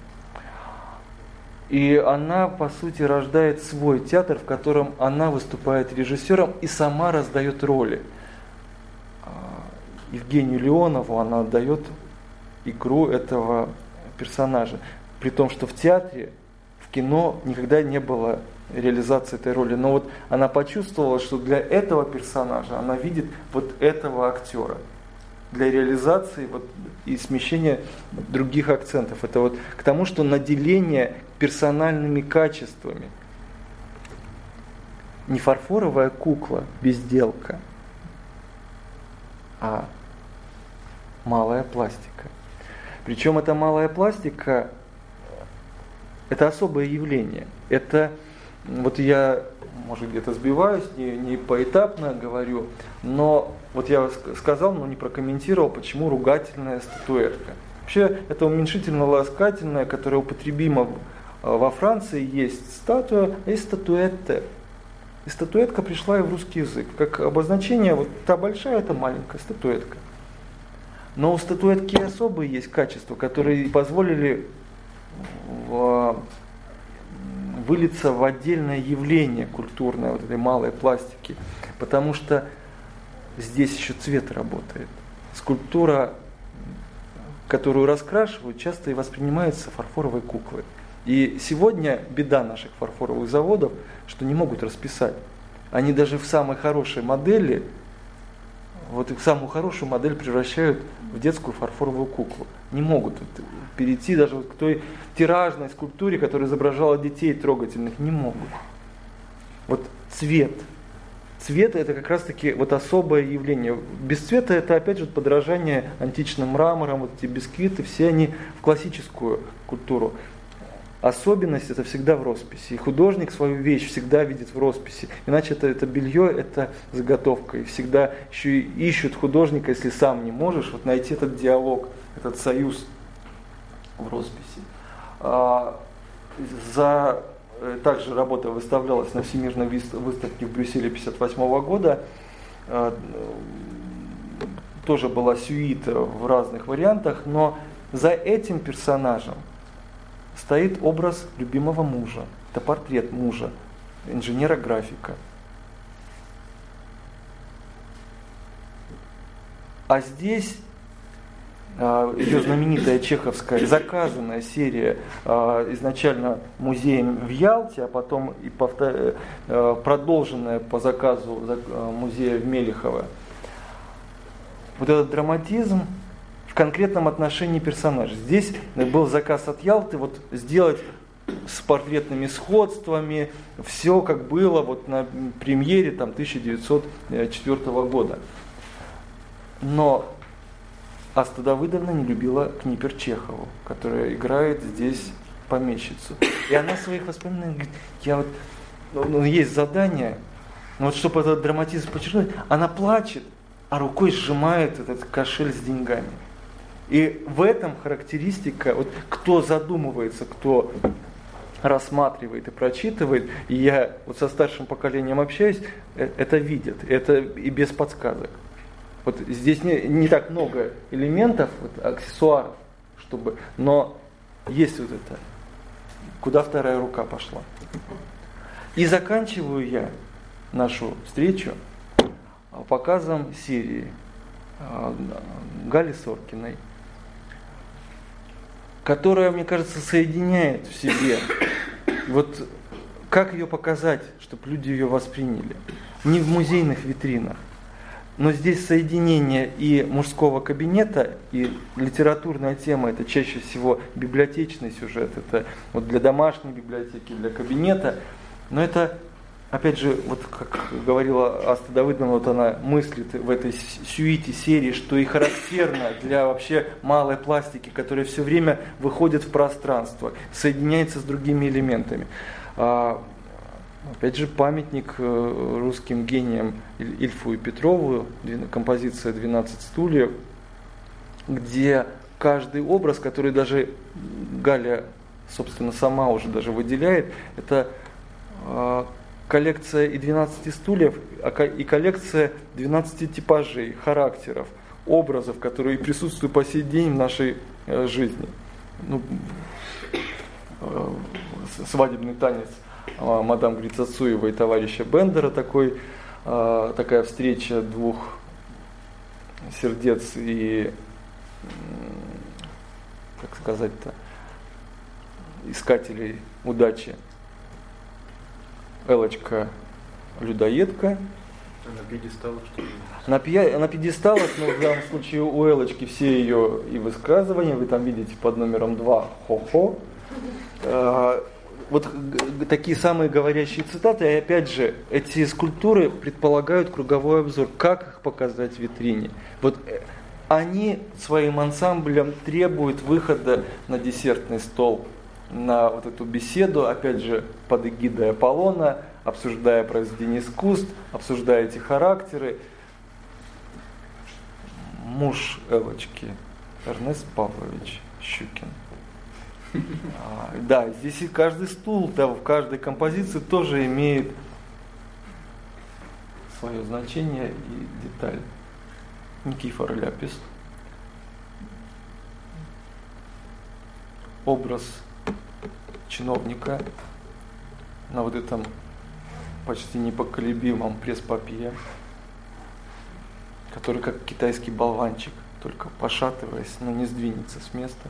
И она, по сути, рождает свой театр, в котором она выступает режиссером и сама раздает роли. Евгению Леонову она отдает игру этого персонажа. При том, что в театре, в кино никогда не было реализации этой роли. Но вот она почувствовала, что для этого персонажа она видит вот этого актера. Для реализации вот, и смещения других акцентов. Это вот к тому, что наделение персональными качествами. Не фарфоровая кукла, безделка, а малая пластика. Причем эта малая пластика – это особое явление. Это, вот я, может, где-то сбиваюсь, не, не поэтапно говорю, но вот я сказал, но не прокомментировал, почему ругательная статуэтка. Вообще, это уменьшительно-ласкательное, которое употребимо во Франции, есть статуя, есть статуэтте. И статуэтка пришла и в русский язык. Как обозначение, вот та большая, это маленькая статуэтка. Но у статуэтки особые есть качества, которые позволили в, вылиться в отдельное явление культурное вот этой малой пластики. Потому что здесь еще цвет работает. Скульптура, которую раскрашивают, часто и воспринимается фарфоровой куклой. И сегодня беда наших фарфоровых заводов, что не могут расписать. Они даже в самой хорошей модели, вот вот их самую хорошую модель превращают в детскую фарфоровую куклу. Не могут вот перейти даже вот к той тиражной скульптуре, которая изображала детей трогательных, не могут. Вот цвет. Цвет это как раз-таки вот особое явление. Без цвета это опять же подражание античным мраморам, вот эти бисквиты, все они в классическую культуру. Особенность это всегда в росписи. И художник свою вещь всегда видит в росписи. Иначе это, это белье, это заготовка. И всегда еще и ищут художника, если сам не можешь, вот найти этот диалог, этот союз в росписи. А, за, также работа выставлялась на Всемирной выставке в Брюсселе пятьдесят восьмого года. А, тоже была сюита в разных вариантах, но за этим персонажем стоит образ любимого мужа. Это портрет мужа, инженера-графика. А здесь э, ее знаменитая чеховская заказанная серия, э, изначально музеем в Ялте, а потом и повтор, э, продолженная по заказу э, музея в Мелихово. Вот этот драматизм в конкретном отношении персонажа. Здесь был заказ от Ялты вот сделать с портретными сходствами все как было вот на премьере там, тысяча девятьсот четвёртого года. Но Аста Давыдовна не любила Книпер Чехову, которая играет здесь помещицу. И она в своих воспоминаниях говорит, я вот, ну, есть задание, но вот чтобы этот драматизм подчеркнуть, она плачет, а рукой сжимает этот кошель с деньгами. И в этом характеристика, вот кто задумывается, кто рассматривает и прочитывает, и я вот со старшим поколением общаюсь, это видят, это и без подсказок. Вот здесь не, не так много элементов, вот, аксессуаров, чтобы, но есть вот это, куда вторая рука пошла. И заканчиваю я нашу встречу показом серии Гали Соркиной, которая, мне кажется, соединяет в себе, вот как ее показать, чтобы люди ее восприняли. Не в музейных витринах, но здесь соединение и мужского кабинета, и литературная тема, это чаще всего библиотечный сюжет, это вот для домашней библиотеки, для кабинета, но это, опять же, вот как говорила Аста Давыдовна, вот она мыслит в этой сюите серии, что и характерно для вообще малой пластики, которая все время выходит в пространство, соединяется с другими элементами. А, опять же, памятник русским гениям Ильфу и Петрову, композиция «двенадцать стульев», где каждый образ, который даже Галя, собственно, сама уже даже выделяет, это коллекция и двенадцати стульев, и коллекция двенадцати типажей, характеров, образов, которые присутствуют по сей день в нашей жизни. Ну, свадебный танец мадам Грицацуева и товарища Бендера, такой, такая встреча двух сердец и, как сказать-то, искателей удачи. Элочка людоедка. На пьедесталах, что ли? На, пья... на пьедесталах, но в данном случае у Элочки все ее и высказывания, вы там видите под номером два хо-хо. А, вот такие самые говорящие цитаты, и опять же, эти скульптуры предполагают круговой обзор, как их показать в витрине. Вот они своим ансамблем требуют выхода на десертный стол, на вот эту беседу, опять же, под эгидой Аполлона, обсуждая произведения искусств, обсуждая эти характеры. Муж Элочки, Эрнест Павлович Щукин. А, да, здесь и каждый стул, да, в каждой композиции тоже имеет свое значение и деталь. Никифор Ляпис. Образ чиновника на вот этом почти непоколебимом пресс-папье, который как китайский болванчик, только пошатываясь, но не сдвинется с места.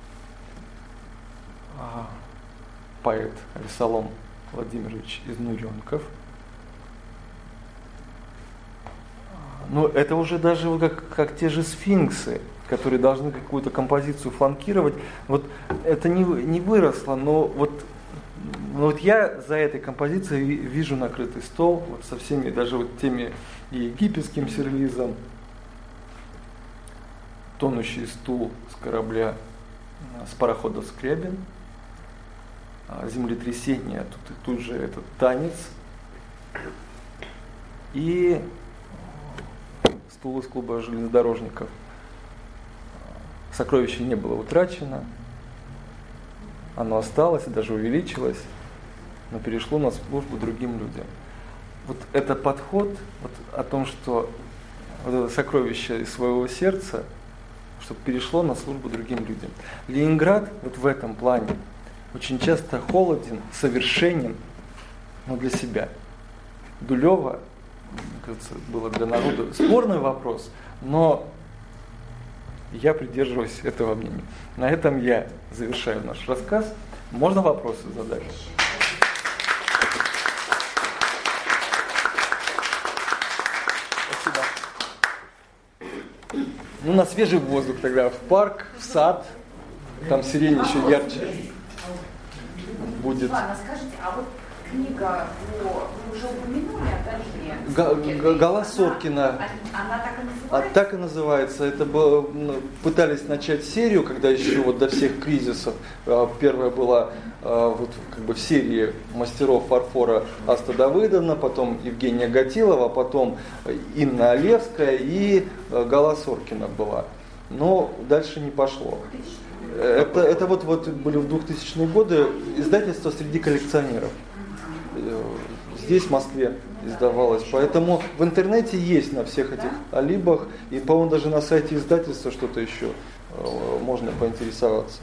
А, поэт Весолом Владимирович Изнуренков. Ну, это уже даже как, как те же сфинксы, которые должны какую-то композицию фланкировать. Вот это не, не выросло, но вот, но вот я за этой композицией вижу накрытый стол, вот со всеми, даже вот теми и египетским сирлизом, тонущий стул с корабля, с парохода Скрябин, землетрясение, тут, тут же этот танец, и стул из клуба железнодорожников. Сокровище не было утрачено, оно осталось и даже увеличилось, но перешло на службу другим людям. Вот это подход вот, о том, что вот это сокровище из своего сердца, чтобы перешло на службу другим людям. Ленинград вот в этом плане очень часто холоден, совершенен, но для себя. Дулева, кажется, было для народа спорный вопрос, но я придерживаюсь этого мнения. На этом я завершаю наш рассказ. Можно вопросы задать? Спасибо. Ну, на свежий воздух тогда, в парк, в сад. Там сирень еще ярче будет. Ладно, скажите, а вот книга, вы уже упомянули, опять же, Голосоркина. Она так и называется? А так и называется. Это было, пытались начать серию, когда еще вот до всех кризисов. Первая была вот как бы в серии мастеров фарфора Аста Давыдовна, потом Евгения Гатилова, потом Инна Олевская и Голосоркина была. Но дальше не пошло. Это, это вот, вот были в двухтысячные годы издательство среди коллекционеров. Здесь, в Москве, издавалось. Поэтому в интернете есть на всех этих алибах. И, по-моему, даже на сайте издательства что-то еще можно поинтересоваться.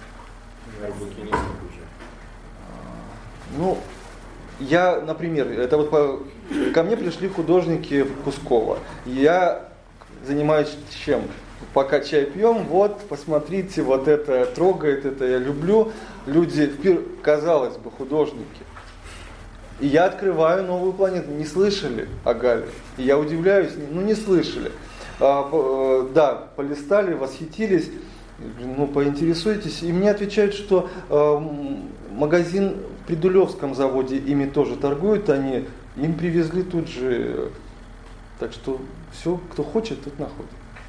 Ну, я, например, это вот по, ко мне пришли художники в Кусково. Я занимаюсь чем? Пока чай пьем, вот, посмотрите, вот это трогает, это я люблю. Люди, казалось бы, художники. И я открываю новую планету. Не слышали о Галле? И я удивляюсь, ну не слышали. А, да, полистали, восхитились, ну поинтересуйтесь. И мне отвечают, что а, магазин при Дулевском заводе ими тоже торгуют, они им привезли тут же. Так что все, кто хочет, тот находит.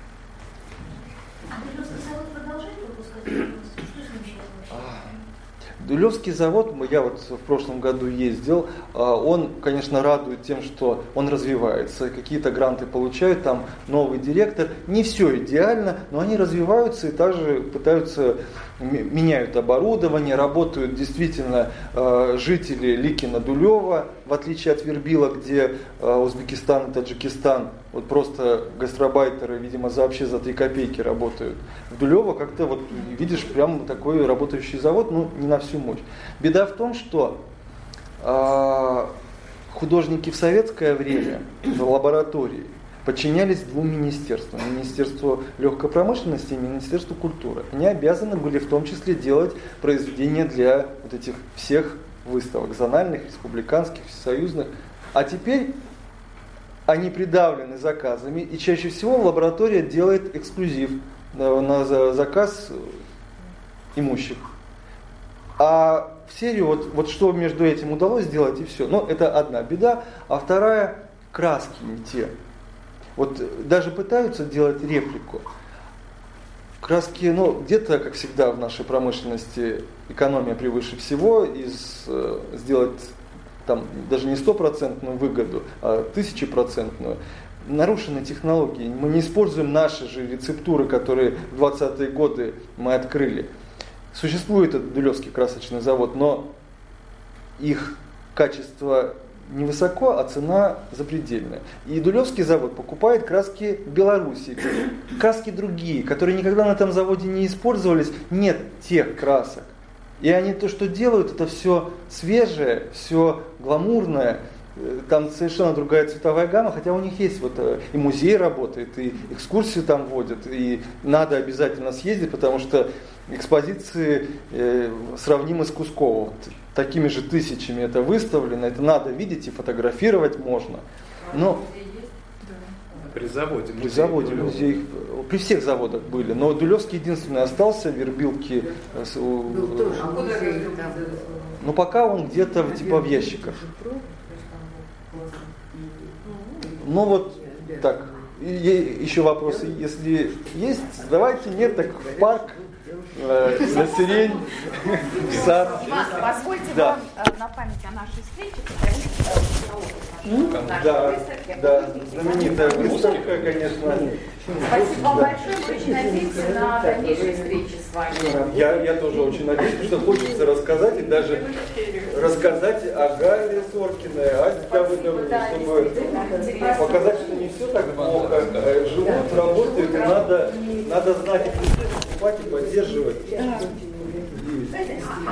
А Дулевский завод продолжает выпускать? Дулевский завод, я вот в прошлом году ездил, он, конечно, радует тем, что он развивается, какие-то гранты получают, там новый директор. Не все идеально, но они развиваются и также пытаются, меняют оборудование, работают действительно жители Ликино-Дулева, в отличие от Вербила, где Узбекистан и Таджикистан, вот просто гастробайтеры, видимо, за вообще за три копейки работают. В Дулево как-то вот видишь прям такой работающий завод, ну не на всю мощь. Беда в том, что э, художники в советское время в лаборатории подчинялись двум министерствам. Министерству легкой промышленности и Министерству культуры. Они обязаны были в том числе делать произведения для вот этих всех выставок, зональных, республиканских, всесоюзных. А теперь они придавлены заказами, и чаще всего лаборатория делает эксклюзив на заказ имущих. А в серию, вот, вот что между этим удалось сделать, и все. Но это одна беда. А вторая, краски не те. Вот даже пытаются делать реплику. Краски, ну, где-то, как всегда в нашей промышленности, экономия превыше всего, из, сделать там даже не стопроцентную выгоду, а тысячепроцентную. Нарушены технологии. Мы не используем наши же рецептуры, которые в двадцатые годы мы открыли. Существует этот Дулевский красочный завод, но их качество невысоко, а цена запредельная. И Дулевский завод покупает краски в Беларуси. Краски другие, которые никогда на этом заводе не использовались. Нет тех красок. И они то, что делают, это все свежее, все гламурное. Там совершенно другая цветовая гамма, хотя у них есть вот и музей работает, и экскурсии там водят, и надо обязательно съездить, потому что экспозиции э, сравнимы с Кусково. Вот, такими же тысячами это выставлено, это надо видеть и фотографировать можно. Но При заводе При музей. заводе Дулёва. музей, при всех заводах были, но Дулевский единственный остался, Вербилки. э, с- у- Был тоже музей там. Но пока он где-то в- типа в ящиках. Ну вот так. И, и еще вопросы, если есть, задавайте, нет, так в парк, э, на сирень, в сад. Позвольте Да. вам э, на память о нашей встрече подарить наши Да, выставки. да, знаменитая выставка, конечно. Спасибо вам Да. большое, мы очень надеемся на дальнейшие встречи с вами. Я, я тоже очень надеюсь, потому что хочется рассказать и даже рассказать о Галле Соркиной, о Асте Давыдовне, Да, чтобы действительно интересно. показать, что не все так плохо. Э, Живут, работают, и надо, надо знать их, покупать и поддерживать. А